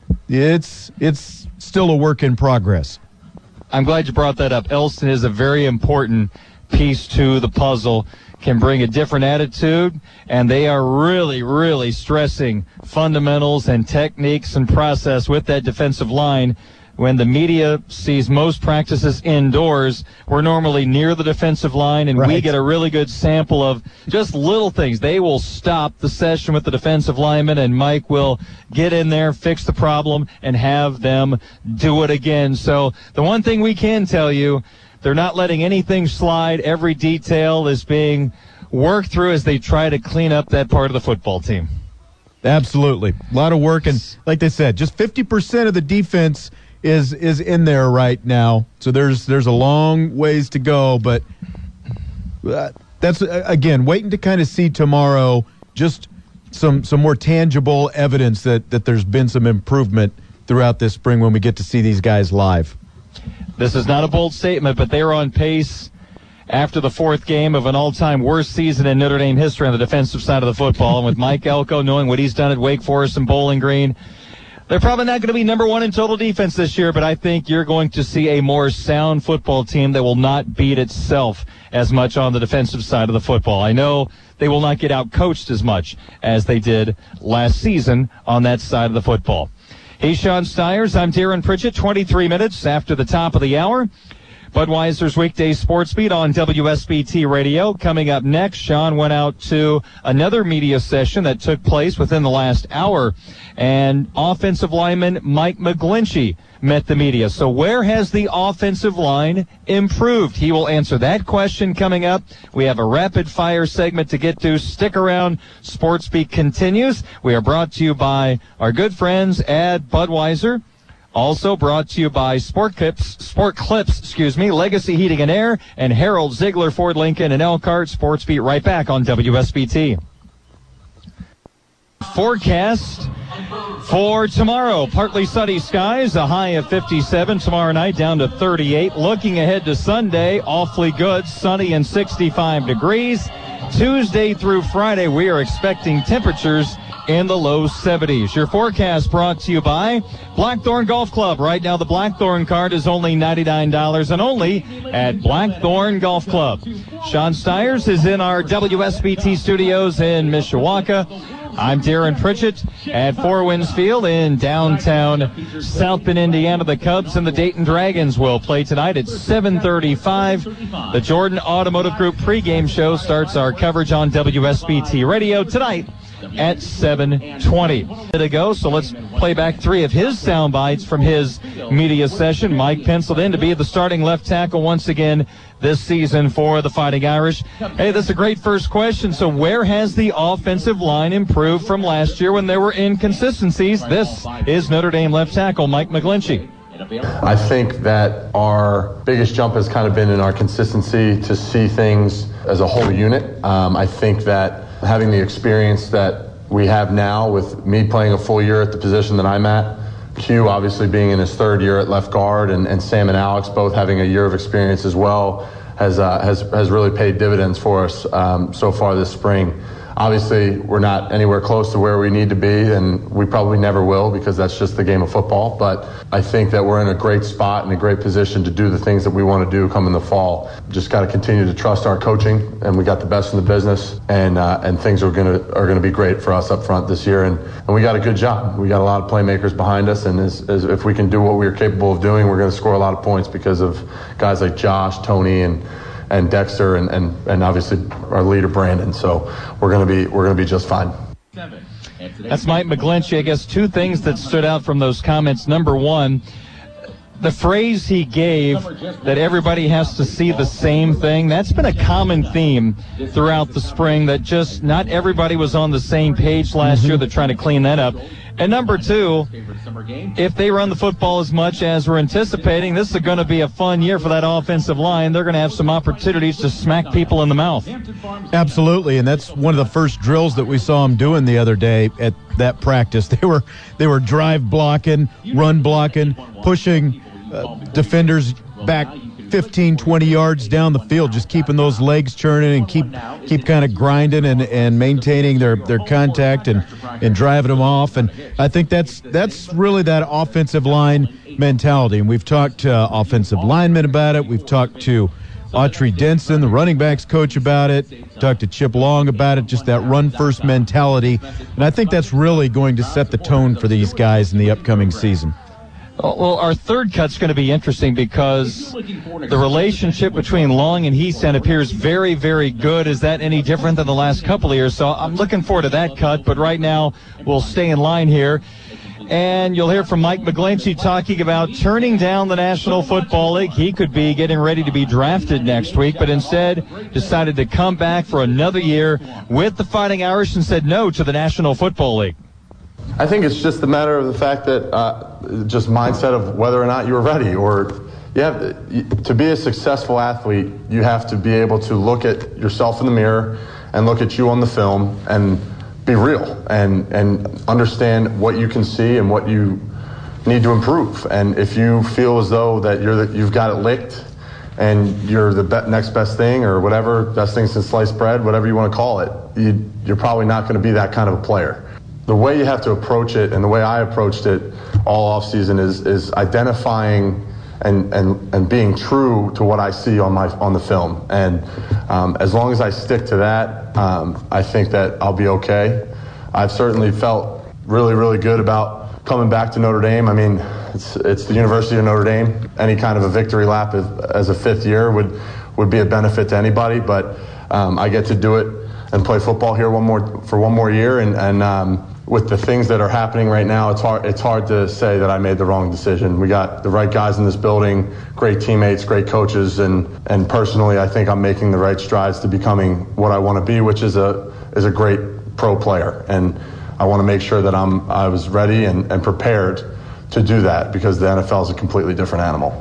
Speaker 8: it's it's still a work in progress.
Speaker 4: I'm glad you brought that up. Elston is a very important piece to the puzzle, can bring a different attitude, and they are really, really stressing fundamentals and techniques and process with that defensive line. When the media sees most practices indoors, we're normally near the defensive line, and right. we get a really good sample of just little things. They will stop the session with the defensive lineman, and Mike will get in there, fix the problem, and have them do it again. So the one thing we can tell you, they're not letting anything slide. Every detail is being worked through as they try to clean up that part of the football team.
Speaker 8: Absolutely. A lot of work, and like they said, just fifty percent of the defense is is in there right now. So there's there's a long ways to go, but uh, that's uh, again waiting to kind of see tomorrow just some some more tangible evidence that that there's been some improvement throughout this spring when we get to see these guys live.
Speaker 4: This is not a bold statement, but they're on pace after the fourth game of an all-time worst season in Notre Dame history on the defensive side of the football. And with Mike Elko knowing what he's done at Wake Forest and Bowling Green, they're probably not going to be number one in total defense this year, but I think you're going to see a more sound football team that will not beat itself as much on the defensive side of the football. I know they will not get out-coached as much as they did last season on that side of the football. He's Sean Stiers. I'm Darren Pritchett. twenty-three minutes after the top of the hour. Budweiser's Weekday Sports Beat on W S B T Radio. Coming up next, Sean went out to another media session that took place within the last hour, and offensive lineman Mike McGlinchey met the media. So where has the offensive line improved? He will answer that question coming up. We have a rapid-fire segment to get to. Stick around. Sports Beat continues. We are brought to you by our good friends at Budweiser. Also brought to you by Sport Clips, Sport Clips, excuse me, Legacy Heating and Air, and Harold Ziegler, Ford Lincoln, and Elkhart. Sports Beat right back on W S B T. Forecast for tomorrow: partly sunny skies, a high of fifty-seven. Tomorrow night down to thirty-eight. Looking ahead to Sunday, awfully good, sunny and sixty-five degrees. Tuesday through Friday, we are expecting temperatures in the low seventies. Your forecast brought to you by Blackthorn Golf Club. Right now, the Blackthorn card is only ninety-nine dollars and only at Blackthorn Golf Club. Sean Stiers is in our W S B T studios in Mishawaka. I'm Darren Pritchett at Four Winds Field in downtown South Bend, Indiana. The Cubs and the Dayton Dragons will play tonight at seven thirty-five. The Jordan Automotive Group pregame show starts our coverage on W S B T Radio tonight at seven twenty. Ago, so let's play back three of his sound bites from his media session. Mike penciled in to be the starting left tackle once again this season for the Fighting Irish. Hey, that's a great first question. So where has the offensive line improved from last year when there were inconsistencies? This is Notre Dame left tackle Mike McGlinchey.
Speaker 10: I think that our biggest jump has kind of been in our consistency to see things as a whole unit. Um, I think that having the experience that we have now with me playing a full year at the position that I'm at, Q obviously being in his third year at left guard, and, and Sam and Alex both having a year of experience as well, has uh, has has really paid dividends for us um, so far this spring. Obviously, we're not anywhere close to where we need to be, and we probably never will, because that's just the game of football. But I think that we're in a great spot and a great position to do the things that we want to do come in the fall. Just got to continue to trust our coaching, and we got the best in the business, and uh, and things are gonna are gonna be great for us up front this year. And, and we got a good job. We got a lot of playmakers behind us, and as, as if we can do what we are capable of doing, we're going to score a lot of points because of guys like Josh, Tony, and. and Dexter, and, and, and obviously our leader Brandon. So we're gonna be we're gonna be just fine.
Speaker 4: That's Mike McGlinchey. I guess two things that stood out from those comments. Number one, the phrase he gave that everybody has to see the same thing. That's been a common theme throughout the spring, that just not everybody was on the same page last year. They're trying to clean that up. And number two, if they run the football as much as we're anticipating, this is going to be a fun year for that offensive line. They're going to have some opportunities to smack people in the mouth.
Speaker 8: Absolutely, and that's one of the first drills that we saw them doing the other day at that practice. They were they were drive blocking, run blocking, pushing uh, defenders back fifteen, twenty yards down the field, just keeping those legs churning and keep keep kind of grinding and, and maintaining their, their contact and, and driving them off. And I think that's that's really that offensive line mentality. And we've talked to uh, offensive linemen about it. We've talked to Autry Denson, the running backs coach, about it. Talked to Chip Long about it, just that run-first mentality. And I think that's really going to set the tone for these guys in the upcoming season.
Speaker 4: Well, our third cut's going to be interesting because the relationship between Long and Heason appears very, very good. Is that any different than the last couple of years? So I'm looking forward to that cut, but right now we'll stay in line here. And you'll hear from Mike McGlinchey talking about turning down the National Football League. He could be getting ready to be drafted next week, but instead decided to come back for another year with the Fighting Irish and said no to the National Football League.
Speaker 10: I think it's just a matter of the fact that uh, just mindset of whether or not you're ready. Or you have to, to be a successful athlete, you have to be able to look at yourself in the mirror and look at you on the film and be real and, and understand what you can see and what you need to improve. And if you feel as though that you're the, you've got it licked and you're the be- next best thing or whatever, best thing since sliced bread, whatever you want to call it, you, you're probably not going to be that kind of a player. The way you have to approach it, and the way I approached it all offseason, is is identifying and, and, and being true to what I see on my on the film. And um, as long as I stick to that, um, I think that I'll be okay. I've certainly felt really, really good about coming back to Notre Dame. I mean, it's it's the University of Notre Dame. Any kind of a victory lap as a fifth year would would be a benefit to anybody. But um, I get to do it and play football here one more for one more year. And, and um, with the things that are happening right now, it's hard it's hard to say that I made the wrong decision. We got the right guys in this building, great teammates, great coaches, and and personally, I think I'm making the right strides to becoming what I want to be, which is a is a great pro player. And I want to make sure that I'm I was ready and, and prepared to do that, because the N F L is a completely different animal.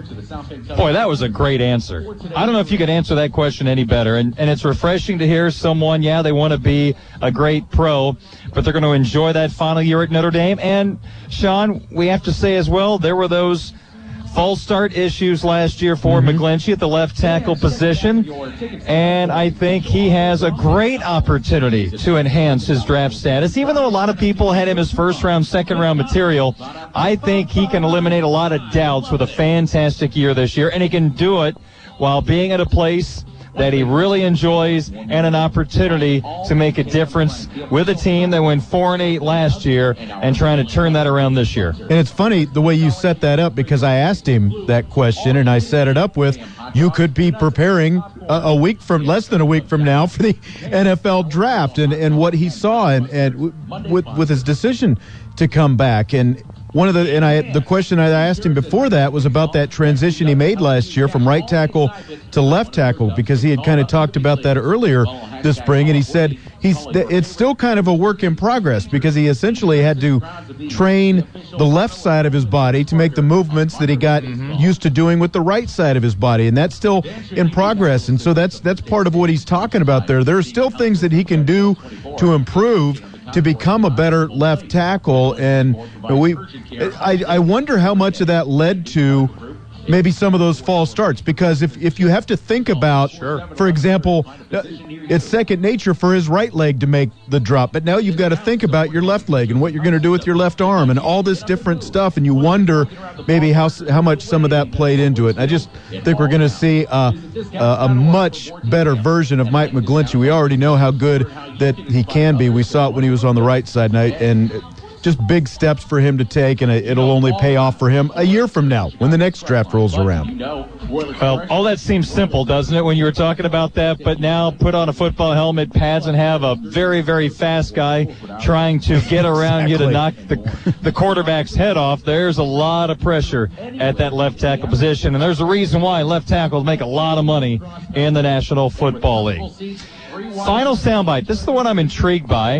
Speaker 4: Boy, that was a great answer. I don't know if you could answer that question any better. And, and it's refreshing to hear someone, yeah, they want to be a great pro, but they're going to enjoy that final year at Notre Dame. And, Sean, we have to say as well, there were those false start issues last year for mm-hmm. McGlinchey at the left tackle position, and I think he has a great opportunity to enhance his draft status. Even though a lot of people had him as first-round, second-round material, I think he can eliminate a lot of doubts with a fantastic year this year, and he can do it while being at a place that he really enjoys and an opportunity to make a difference with a team that went four and eight last year and trying to turn that around this year.
Speaker 8: And it's funny the way you set that up, because I asked him that question and I set it up with, you could be preparing a, a week from less than a week from now for the N F L draft, and, and what he saw and, and w- with with his decision to come back. And one of the and I the question I asked him before that was about that transition he made last year from right tackle to left tackle, because he had kind of talked about that earlier this spring, and he said he's it's still kind of a work in progress, because he essentially had to train the left side of his body to make the movements that he got used to doing with the right side of his body, and that's still in progress. And so that's that's part of what he's talking about there. There are still things that he can do to improve to become a better left tackle, and we I, I wonder how much of that led to maybe some of those false starts, because if, if you have to think about, sure. for example, it's second nature for his right leg to make the drop, but now you've got to think about your left leg and what you're going to do with your left arm and all this different stuff, and you wonder maybe how how much some of that played into it. And I just think we're going to see a, a, a much better version of Mike McGlinchey. We already know how good that he can be. We saw it when he was on the right side, and, I, and just big steps for him to take, and it'll only pay off for him a year from now when the next draft rolls around.
Speaker 4: Well, all that seems simple, doesn't it, when you were talking about that? But now put on a football helmet, pads, and have a very, very fast guy trying to get around exactly. you to knock the, the quarterback's head off. There's a lot of pressure at that left tackle position, and there's a reason why left tackles make a lot of money in the National Football League. Final soundbite. This is the one I'm intrigued by.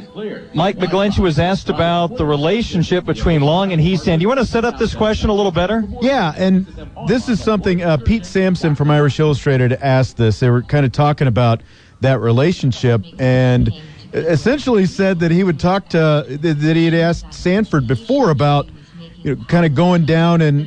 Speaker 4: Mike McGlinchey was asked about the relationship between Long and Hiestand. Do you want to set up this question a little better?
Speaker 8: Yeah, and this is something uh, Pete Sampson from Irish Illustrated asked this. They were kind of talking about that relationship, and essentially said that he would talk to, that he had asked Sanford before about, you know, kind of going down and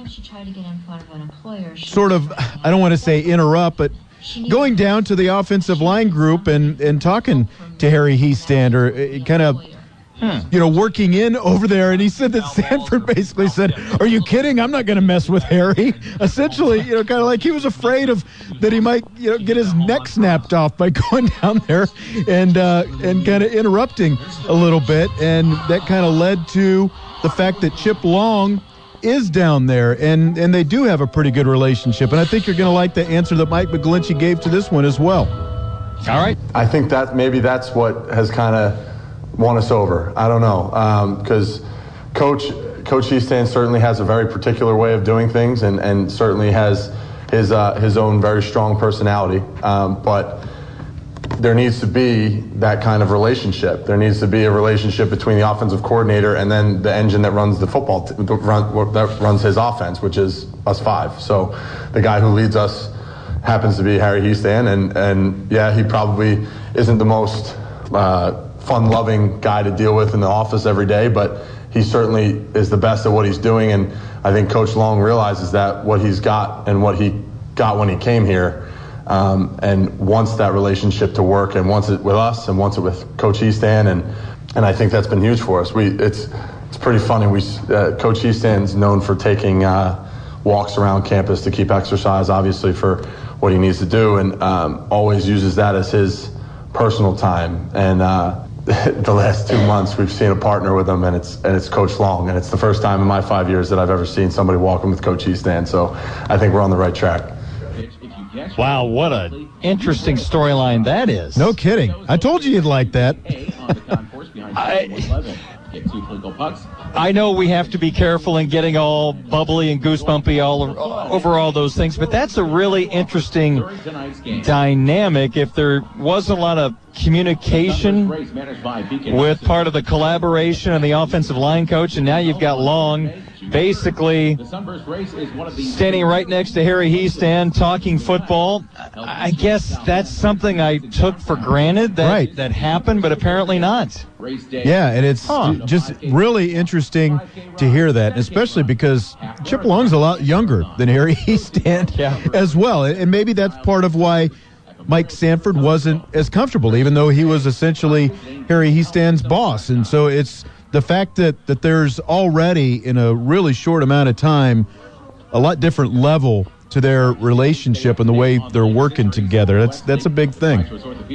Speaker 8: sort of, I don't want to say interrupt, but going down to the offensive line group and, and talking to Harry Hiestand, or kind of, hmm. you know, working in over there. And he said that Sanford basically said, "Are you kidding? I'm not going to mess with Harry." Essentially, you know, kind of like he was afraid of that he might, you know, get his neck snapped off by going down there and uh, and kind of interrupting a little bit. And that kind of led to the fact that Chip Long is down there, and, and they do have a pretty good relationship. And I think you're going to like the answer that Mike McGlinchey gave to this one as well.
Speaker 4: All right.
Speaker 10: I think that maybe that's what has kind of won us over. I don't know, because um, Coach Coach Hiestand certainly has a very particular way of doing things, and, and certainly has his uh, his own very strong personality. Um, but there needs to be that kind of relationship. There needs to be a relationship between the offensive coordinator and then the engine that runs the football, t- run, that runs his offense, which is us five. So the guy who leads us happens to be Harry Hiestand, and, and yeah, he probably isn't the most uh, fun-loving guy to deal with in the office every day, but he certainly is the best at what he's doing, and I think Coach Long realizes that, what he's got and what he got when he came here. Um, and wants that relationship to work, and wants it with us, and wants it with Coach Hiestand, and and I think that's been huge for us. We it's it's pretty funny. We uh, Coach Hiestand's known for taking uh, walks around campus to keep exercise, obviously for what he needs to do, and um, always uses that as his personal time. And uh, the last two months we've seen a partner with him, and it's and it's Coach Long, and it's the first time in my five years that I've ever seen somebody walking with Coach Easton. So I think we're on the right track.
Speaker 4: Wow, what an interesting storyline that is.
Speaker 8: No kidding. I told you you'd like that.
Speaker 4: I, I know we have to be careful in getting all bubbly and goosebumpy all over all those things, but that's a really interesting dynamic. If there wasn't a lot of communication with part of the collaboration and the offensive line coach, and now you've got Long basically standing right next to Harry Hiestand talking football. I guess that's something I took for granted that,
Speaker 8: right.
Speaker 4: that happened, but apparently not.
Speaker 8: Yeah, and it's huh. just really interesting to hear that, especially because Chip Long's a lot younger than Harry Hiestand yeah. as well. And maybe that's part of why Mike Sanford wasn't as comfortable, even though he was essentially Harry Hiestand's boss. And so it's the fact that, that there's already, in a really short amount of time, a lot different level to their relationship and the way they're working together. That's that's a big thing.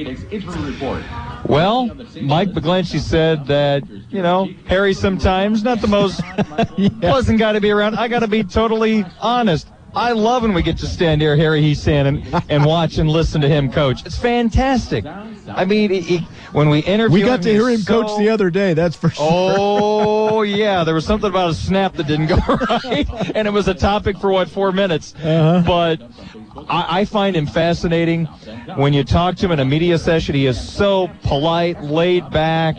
Speaker 4: Well, Mike McGlinchey said that, you know, Harry sometimes not the most yeah. pleasant guy to be around. I got to be totally honest. I love when we get to stand near Harry Hiestand and, and watch and listen to him coach. It's fantastic. I mean, he, he, when we interview
Speaker 8: We got
Speaker 4: him,
Speaker 8: to hear him
Speaker 4: so,
Speaker 8: coach the other day, that's for sure.
Speaker 4: Oh, yeah. There was something about a snap that didn't go right, and it was a topic for, what, four minutes.
Speaker 8: Uh-huh.
Speaker 4: But I, I find him fascinating. When you talk to him in a media session, he is so polite, laid back,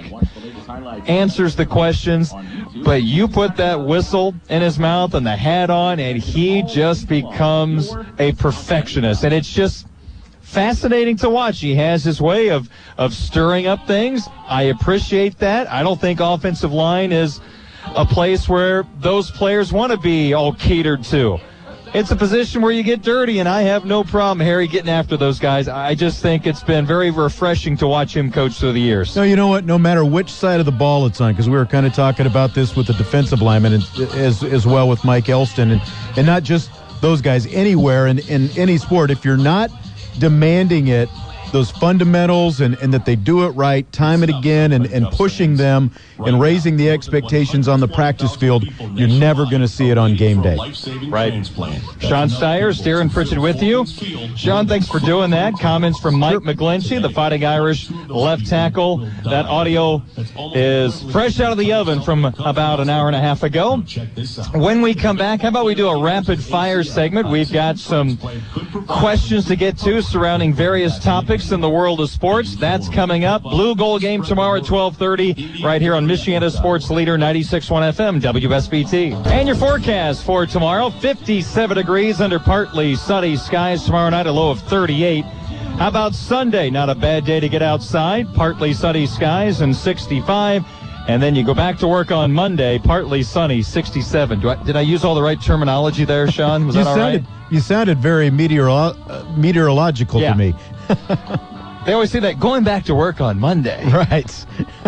Speaker 4: answers the questions, but you put that whistle in his mouth and the hat on, and he just becomes a perfectionist. And it's just fascinating to watch. He has his way of, of stirring up things. I appreciate that. I don't think offensive line is a place where those players want to be all catered to. It's a position where you get dirty, and I have no problem, Harry, getting after those guys. I just think it's been very refreshing to watch him coach through the years.
Speaker 8: No, you know what? No matter which side of the ball it's on, because we were kind of talking about this with the defensive linemen and, as as well with Mike Elston, and, and not just those guys, anywhere in, in any sport. If you're not demanding it, those fundamentals, and, and that they do it right time and again, and, and pushing them and raising the expectations on the practice field, you're never going to see it on game day.
Speaker 4: Right. Sean Stiers, Darren Pritchett with you. Sean, thanks for doing that. Comments from Mike McGlinchey, the Fighting Irish left tackle. That audio is fresh out of the oven from about an hour and a half ago. When we come back, how about we do a rapid fire segment? We've got some questions to get to surrounding various topics in the world of sports. That's coming up. Blue Gold game tomorrow at twelve thirty right here on Michiana Sports Leader ninety-six point one F M W S B T. And your forecast for tomorrow, fifty-seven degrees under partly sunny skies tomorrow night, a low of thirty-eight. How about Sunday? Not a bad day to get outside. Partly sunny skies and sixty-five. And then you go back to work on Monday, partly sunny, sixty-seven. Do I, did I use all the right terminology there, Sean? Was
Speaker 8: you
Speaker 4: that all
Speaker 8: sounded,
Speaker 4: right?
Speaker 8: You sounded very meteoro- uh, meteorological
Speaker 4: yeah.
Speaker 8: to me.
Speaker 4: They always say that, going back to work on Monday.
Speaker 8: Right.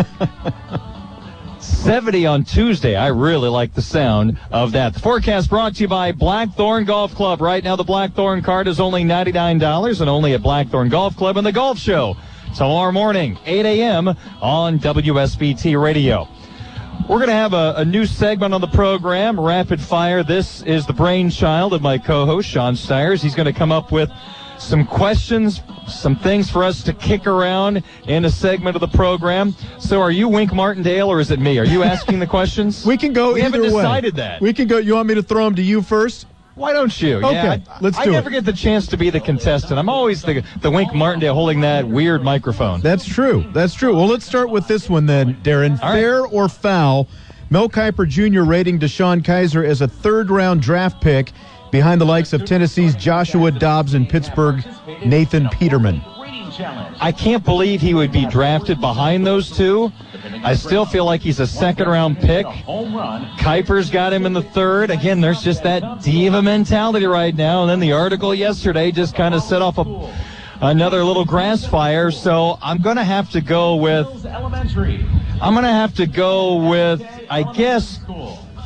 Speaker 4: seventy on Tuesday. I really like the sound of that. The forecast brought to you by Blackthorn Golf Club. Right now, the Blackthorn card is only ninety-nine dollars and only at Blackthorn Golf Club and the Golf Show. Tomorrow morning, eight a.m. on W S B T Radio. We're going to have a, a new segment on the program, Rapid Fire. This is the brainchild of my co-host, Sean Stiers. He's going to come up with some questions, some things for us to kick around in a segment of the program. So are you Wink Martindale, or is it me? Are you asking the questions?
Speaker 8: We can go
Speaker 4: we
Speaker 8: either way.
Speaker 4: We haven't decided that.
Speaker 8: We can go. You want me to throw them to you first?
Speaker 4: Why don't you?
Speaker 8: Okay,
Speaker 4: yeah, I,
Speaker 8: let's
Speaker 4: I
Speaker 8: do
Speaker 4: never
Speaker 8: it.
Speaker 4: get the chance to be the contestant. I'm always the, the Wink Martindale holding that weird microphone.
Speaker 8: That's true. That's true. Well, let's start with this one then, Darren.
Speaker 4: All
Speaker 8: Fair
Speaker 4: right.
Speaker 8: or foul, Mel Kiper Junior rating DeShone Kizer as a third-round draft pick behind the likes of Tennessee's Joshua Dobbs and Pittsburgh's Nathan Peterman.
Speaker 4: I can't believe he would be drafted behind those two. I still feel like he's a second-round pick. Kiper's got him in the third. Again, there's just that diva mentality right now. And then the article yesterday just kind of set off a, another little grass fire. So I'm going to have to go with, I'm going to have to go with, I guess,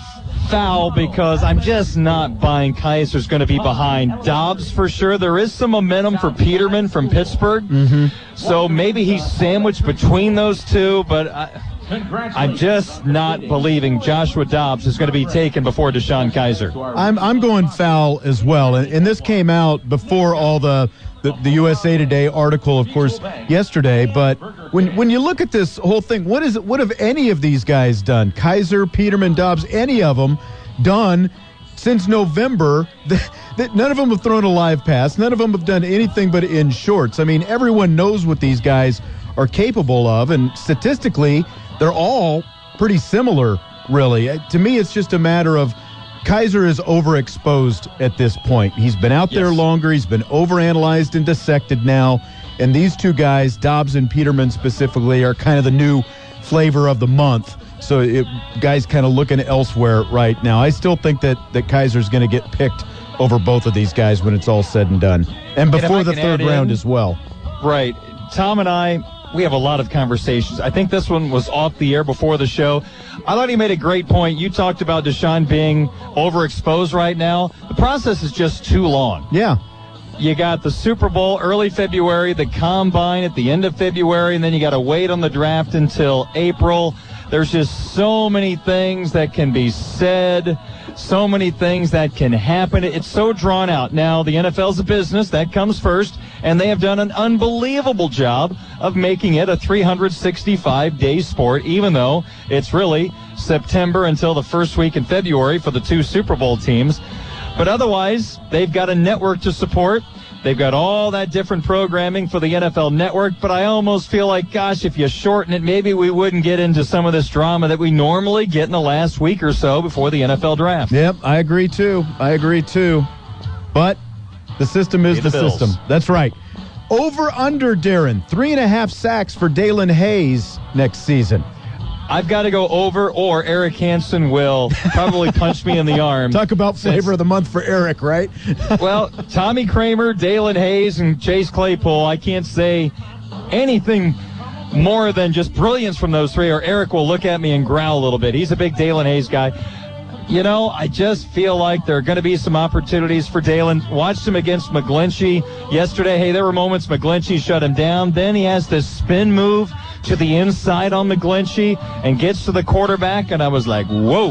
Speaker 4: foul because I'm just not buying Kaiser's going to be behind Dobbs for sure. There is some momentum for Peterman from Pittsburgh.
Speaker 8: Mm-hmm.
Speaker 4: So maybe he's sandwiched between those two, but I, I'm just not believing Joshua Dobbs is going to be taken before Deshaun Kaiser.
Speaker 8: I'm I'm going foul as well. And, and this came out before all the, the, the U S A Today article, of course, yesterday. But when when you look at this whole thing, what is it? What have any of these guys done? Kaiser, Peterman, Dobbs, any of them done since November? That none of them have thrown a live pass. None of them have done anything but in shorts. I mean, everyone knows what these guys are capable of, and statistically, they're all pretty similar, really. To me, it's just a matter of Kaiser is overexposed at this point. He's been out there
Speaker 4: Yes.
Speaker 8: longer. He's been overanalyzed and dissected now. And these two guys, Dobbs and Peterman specifically, are kind of the new flavor of the month. So it, guys kind of looking elsewhere right now. I still think that, that Kaiser's going to get picked over both of these guys when it's all said and done. And before
Speaker 4: And
Speaker 8: the
Speaker 4: if I can
Speaker 8: third
Speaker 4: add
Speaker 8: round
Speaker 4: in-
Speaker 8: as well.
Speaker 4: Right. Tom and I, we have a lot of conversations. I think this one was off the air before the show. I thought he made a great point. You talked about Deshaun being overexposed right now. The process is just too long.
Speaker 8: Yeah.
Speaker 4: You got the Super Bowl early February, the Combine at the end of February, and then you got to wait on the draft until April. There's just so many things that can be said, so many things that can happen. It's so drawn out. Now, the N F L's a business. That comes first, and they have done an unbelievable job of making it a three hundred sixty-five day sport, even though it's really September until the first week in February for the two Super Bowl teams. But otherwise, they've got a network to support. They've got all that different programming for the N F L Network, but I almost feel like, gosh, if you shorten it, maybe we wouldn't get into some of this drama that we normally get in the last week or so before the N F L draft.
Speaker 8: Yep, I agree too. I agree too. But the system is
Speaker 4: Pay
Speaker 8: the,
Speaker 4: the bills.
Speaker 8: system. That's right. Over under, Darren. Three and a half sacks for Dalen Hayes next season.
Speaker 4: I've got to go over, or Eric Hansen will probably punch me in the arm.
Speaker 8: Talk about flavor of the month for Eric, right?
Speaker 4: Well, Tommy Kramer, Dalen Hayes, and Chase Claypool, I can't say anything more than just brilliance from those three, or Eric will look at me and growl a little bit. He's a big Dalen Hayes guy. You know, I just feel like there are going to be some opportunities for Dalen. Watched him against McGlinchey yesterday. Hey, there were moments McGlinchey shut him down. Then he has this spin move to the inside on McGlinchey and gets to the quarterback, and I was like, whoa.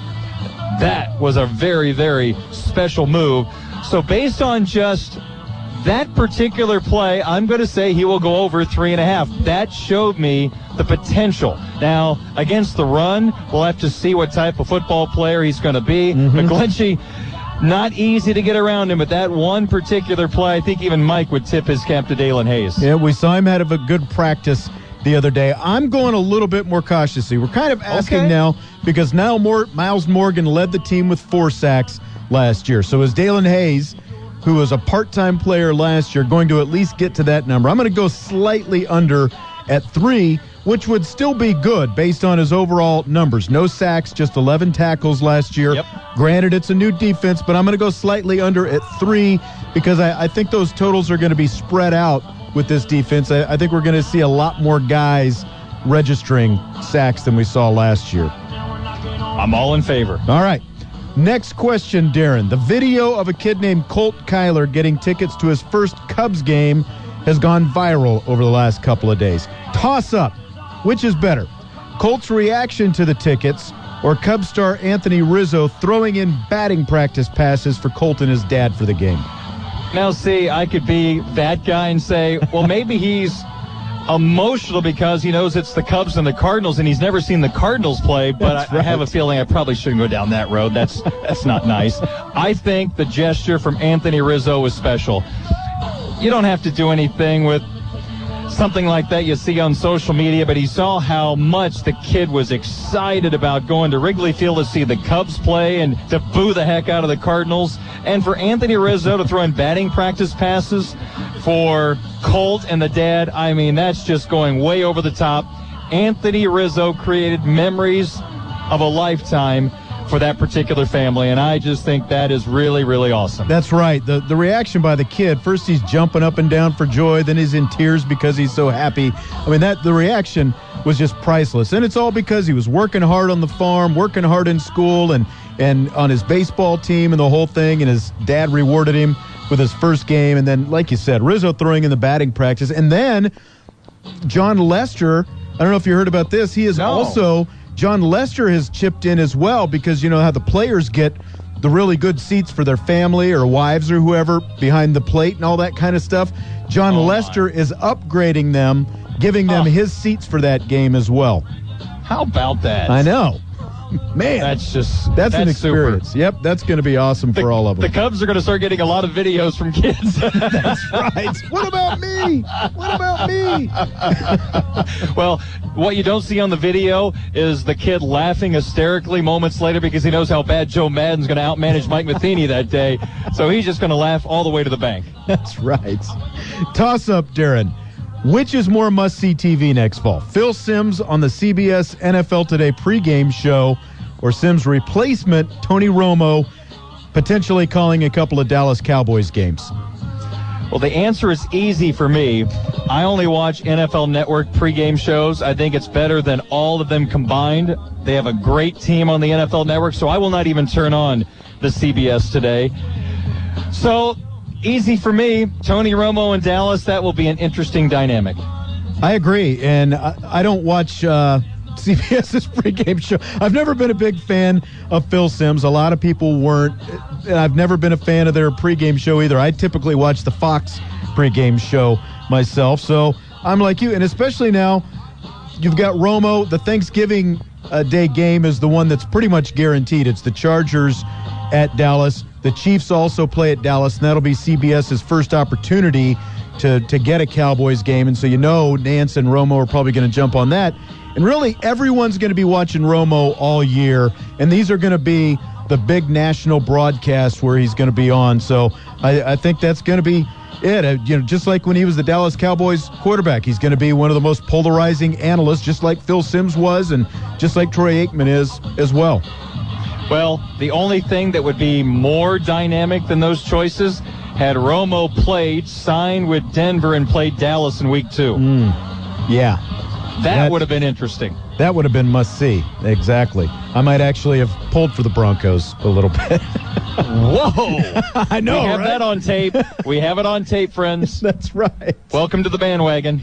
Speaker 4: That was a very, very special move. So based on just that particular play, I'm going to say he will go over three and a half. That showed me the potential. Now, against the run, we'll have to see what type of football player he's going to be.
Speaker 8: Mm-hmm.
Speaker 4: McGlinchey, not easy to get around him, but that one particular play, I think even Mike would tip his cap to Dalen Hayes.
Speaker 8: Yeah, we saw him have a good practice the other day. I'm going a little bit more cautiously. We're kind of asking
Speaker 4: Okay.
Speaker 8: now because now more, Miles Morgan led the team with four sacks last year. So is Dalen Hayes, who was a part-time player last year, going to at least get to that number? I'm going to go slightly under at three, which would still be good based on his overall numbers. No sacks, just eleven tackles last year.
Speaker 4: Yep.
Speaker 8: Granted, it's a new defense, but I'm going to go slightly under at three because I, I think those totals are going to be spread out with this defense. I, I think we're going to see a lot more guys registering sacks than we saw last year.
Speaker 4: I'm all in favor.
Speaker 8: All right. Next question, Darren. The video of a kid named Colt Kyler getting tickets to his first Cubs game has gone viral over the last couple of days. Toss up. Which is better? Colt's reaction to the tickets or Cubs star Anthony Rizzo throwing in batting practice passes for Colt and his dad for the game?
Speaker 4: Now, see, I could be that guy and say, well, maybe he's emotional because he knows it's the Cubs and the Cardinals, and he's never seen the Cardinals play, but I, I have a feeling I probably shouldn't go down that road. That's that's not nice. I think the gesture from Anthony Rizzo was special. You don't have to do anything with something like that you see on social media, but he saw how much the kid was excited about going to Wrigley Field to see the Cubs play and to boo the heck out of the Cardinals. And for Anthony Rizzo to throw in batting practice passes for Colt and the dad, I mean, that's just going way over the top. Anthony Rizzo created memories of a lifetime for that particular family, and I just think that is really, really awesome.
Speaker 8: That's right. The the reaction by the kid, first he's jumping up and down for joy, then he's in tears because he's so happy. I mean, that the reaction was just priceless. And it's all because he was working hard on the farm, working hard in school, and, and on his baseball team and the whole thing, and his dad rewarded him with his first game. And then, like you said, Rizzo throwing in the batting practice. And then John Lester, I don't know if you heard about this, he is
Speaker 4: no.
Speaker 8: also, John Lester has chipped in as well, because you know how the players get the really good seats for their family or wives or whoever behind the plate and all that kind of stuff. John oh Lester my. is upgrading them, giving them oh. his seats for that game as well.
Speaker 4: How about that?
Speaker 8: I know. Man,
Speaker 4: that's just
Speaker 8: that's,
Speaker 4: that's
Speaker 8: an experience.
Speaker 4: Super.
Speaker 8: Yep, that's going to be awesome
Speaker 4: the,
Speaker 8: for all of them.
Speaker 4: The Cubs are going to start getting a lot of videos from kids.
Speaker 8: That's right. What about me? What about me?
Speaker 4: Well, what you don't see on the video is the kid laughing hysterically moments later because he knows how bad Joe Madden's going to outmanage Mike Matheny that day. So he's just going to laugh all the way to the bank.
Speaker 8: That's right. Toss up, Darren. Which is more must-see T V next fall? Phil Simms on the C B S N F L Today pregame show, or Simms' replacement, Tony Romo, potentially calling a couple of Dallas Cowboys games?
Speaker 4: Well, the answer is easy for me. I only watch N F L Network pregame shows. I think it's better than all of them combined. They have a great team on the N F L Network, so I will not even turn on the C B S Today. So, easy for me. Tony Romo in Dallas, that will be an interesting dynamic.
Speaker 8: I agree, and I, I don't watch uh, C B S's pregame show. I've never been a big fan of Phil Simms. A lot of people weren't, and I've never been a fan of their pregame show either. I typically watch the Fox pregame show myself, so I'm like you, and especially now, you've got Romo. The Thanksgiving uh, Day game is the one that's pretty much guaranteed. It's the Chargers at Dallas. The Chiefs also play at Dallas, and that'll be CBS's first opportunity to, to get a Cowboys game. And so you know Nance and Romo are probably going to jump on that. And really, everyone's going to be watching Romo all year, and these are going to be the big national broadcasts where he's going to be on. So I, I think that's going to be it. Uh, you know, just like when he was the Dallas Cowboys quarterback, he's going to be one of the most polarizing analysts, just like Phil Simms was, and just like Troy Aikman is as well.
Speaker 4: Well, the only thing that would be more dynamic than those choices, had Romo played, signed with Denver, and played Dallas in week two.
Speaker 8: Mm, yeah.
Speaker 4: That, that would have been interesting.
Speaker 8: That would have been must-see. Exactly. I might actually have pulled for the Broncos a little bit.
Speaker 4: Whoa!
Speaker 8: I know,
Speaker 4: We have
Speaker 8: right?
Speaker 4: that on tape. We have it on tape, friends.
Speaker 8: That's right.
Speaker 4: Welcome to the bandwagon.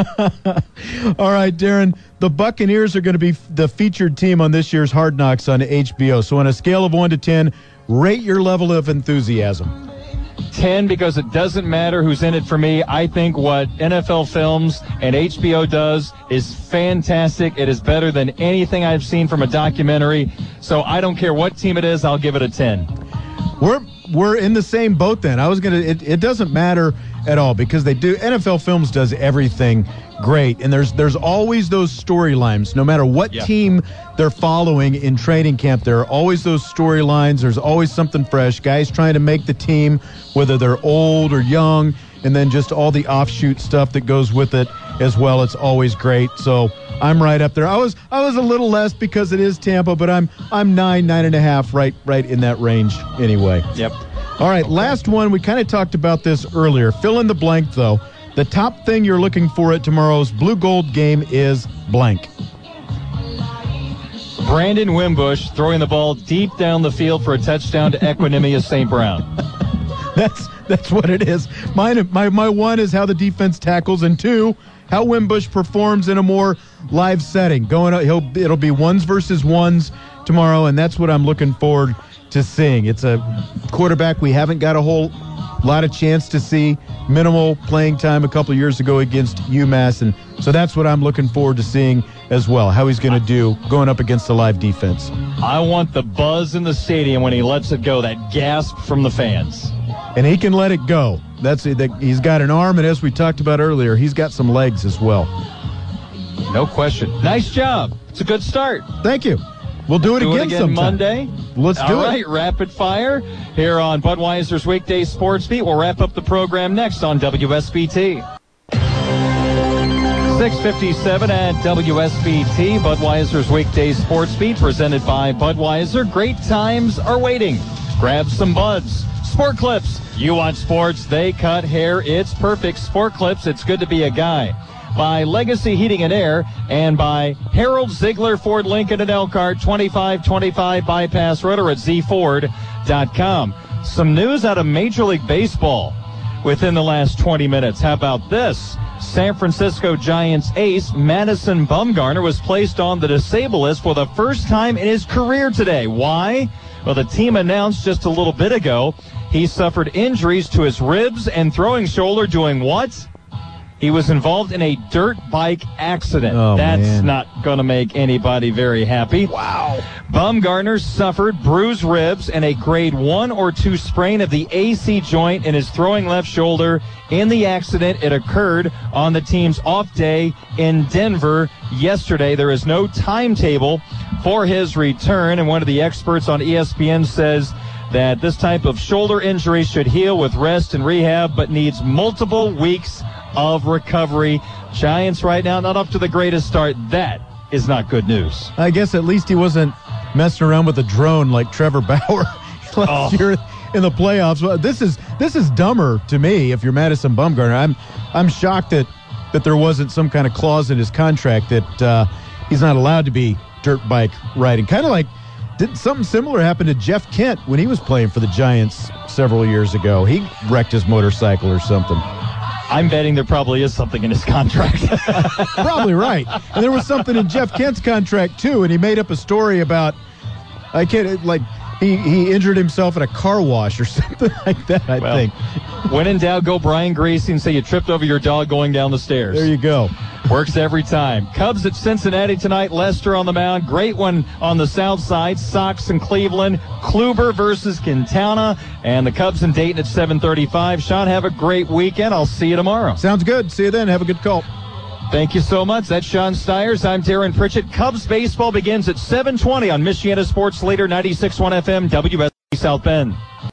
Speaker 8: All right, Darren. The Buccaneers are going to be the featured team on this year's Hard Knocks on H B O. So on a scale of one to ten, rate your level of enthusiasm.
Speaker 4: ten, because it doesn't matter who's in it for me. I think what N F L Films and H B O does is fantastic. It is better than anything I've seen from a documentary. So I don't care what team it is, I'll give it a ten.
Speaker 8: We're we're in the same boat then. I was gonna. It, it doesn't matter at all because they do. N F L Films does everything great, and there's there's always those storylines. No matter what
Speaker 4: yeah.
Speaker 8: team they're following in training camp, there are always those storylines. There's always something fresh. Guys trying to make the team, whether they're old or young, and then just all the offshoot stuff that goes with it as well. It's always great. So I'm right up there. I was I was a little less because it is Tampa, but I'm I'm nine nine and a half, right right in that range anyway.
Speaker 4: Yep.
Speaker 8: All right, last one. We kind of talked about this earlier. Fill in the blank though. The top thing you're looking for at tomorrow's Blue Gold game is blank.
Speaker 4: Brandon Wimbush throwing the ball deep down the field for a touchdown to Equanimeous Saint Brown.
Speaker 8: That's that's what it is. Mine, my my one is how the defense tackles, and two, how Wimbush performs in a more live setting. Going, he'll it'll be ones versus ones tomorrow, and that's what I'm looking forward to seeing. It's a quarterback we haven't got a whole lot of chance to see. Minimal playing time a couple of years ago against UMass, and so that's what I'm looking forward to seeing as well, how he's going to do going up against the live defense.
Speaker 4: I want the buzz in the stadium when he lets it go, that gasp from the fans.
Speaker 8: And he can let it go. That's it. He's got an arm, and as we talked about earlier, he's got some legs as well.
Speaker 4: No question. Nice job. It's a good start.
Speaker 8: Thank you. We'll do it
Speaker 4: do
Speaker 8: again,
Speaker 4: it again
Speaker 8: sometime.
Speaker 4: Monday.
Speaker 8: Let's do
Speaker 4: All
Speaker 8: it.
Speaker 4: right, rapid fire here on Budweiser's Weekday Sports Beat. We'll wrap up the program next on W S B T. six fifty-seven at W S B T, Budweiser's Weekday Sports Beat, presented by Budweiser. Great times are waiting. Grab some buds. Sport Clips. You want sports, they cut hair. It's perfect. Sport Clips, it's good to be a guy. By Legacy Heating and Air, and by Harold Ziegler Ford Lincoln and Elkhart, twenty-five twenty-five Bypass Road, or at z ford dot com. Some news out of Major League Baseball within the last twenty minutes. How about this? San Francisco Giants ace Madison Bumgarner was placed on the disabled list for the first time in his career today. Why? Well, the team announced just a little bit ago he suffered injuries to his ribs and throwing shoulder doing what? He was involved in a dirt bike accident.
Speaker 8: Oh,
Speaker 4: That's
Speaker 8: man.
Speaker 4: not going to make anybody very happy.
Speaker 8: Wow.
Speaker 4: Bumgarner suffered bruised ribs and a grade one or two sprain of the A C joint in his throwing left shoulder in the accident. It occurred on the team's off day in Denver yesterday. There is no timetable for his return, and one of the experts on E S P N says that this type of shoulder injury should heal with rest and rehab, but needs multiple weeks of recovery. Giants right now not up to the greatest start. That is not good news.
Speaker 8: I guess at least he wasn't messing around with a drone like Trevor Bauer last
Speaker 4: Oh.
Speaker 8: year in the playoffs. Well, this is this is dumber to me if you're Madison Bumgarner. I'm I'm shocked that that there wasn't some kind of clause in his contract that uh, he's not allowed to be dirt bike riding. Kind of like did something similar happen to Jeff Kent when he was playing for the Giants several years ago. He wrecked his motorcycle or something.
Speaker 4: I'm betting there probably is something in his contract.
Speaker 8: Probably right. And there was something in Jeff Kent's contract, too, and he made up a story about, I can't, like, he, he injured himself at a car wash or something like that, I
Speaker 4: Well,
Speaker 8: think.
Speaker 4: When in doubt, go Brian Greasy and say you tripped over your dog going down the stairs.
Speaker 8: There you go.
Speaker 4: Works every time. Cubs at Cincinnati tonight. Lester on the mound. Great one on the south side. Sox in Cleveland. Kluber versus Quintana. And the Cubs in Dayton at seven thirty-five. Sean, have a great weekend. I'll see you tomorrow.
Speaker 8: Sounds good. See you then. Have a good call.
Speaker 4: Thank you so much. That's Sean Stiers. I'm Darren Pritchett. Cubs baseball begins at seven twenty on Michiana Sports Leader ninety-six point one F M W S B South Bend.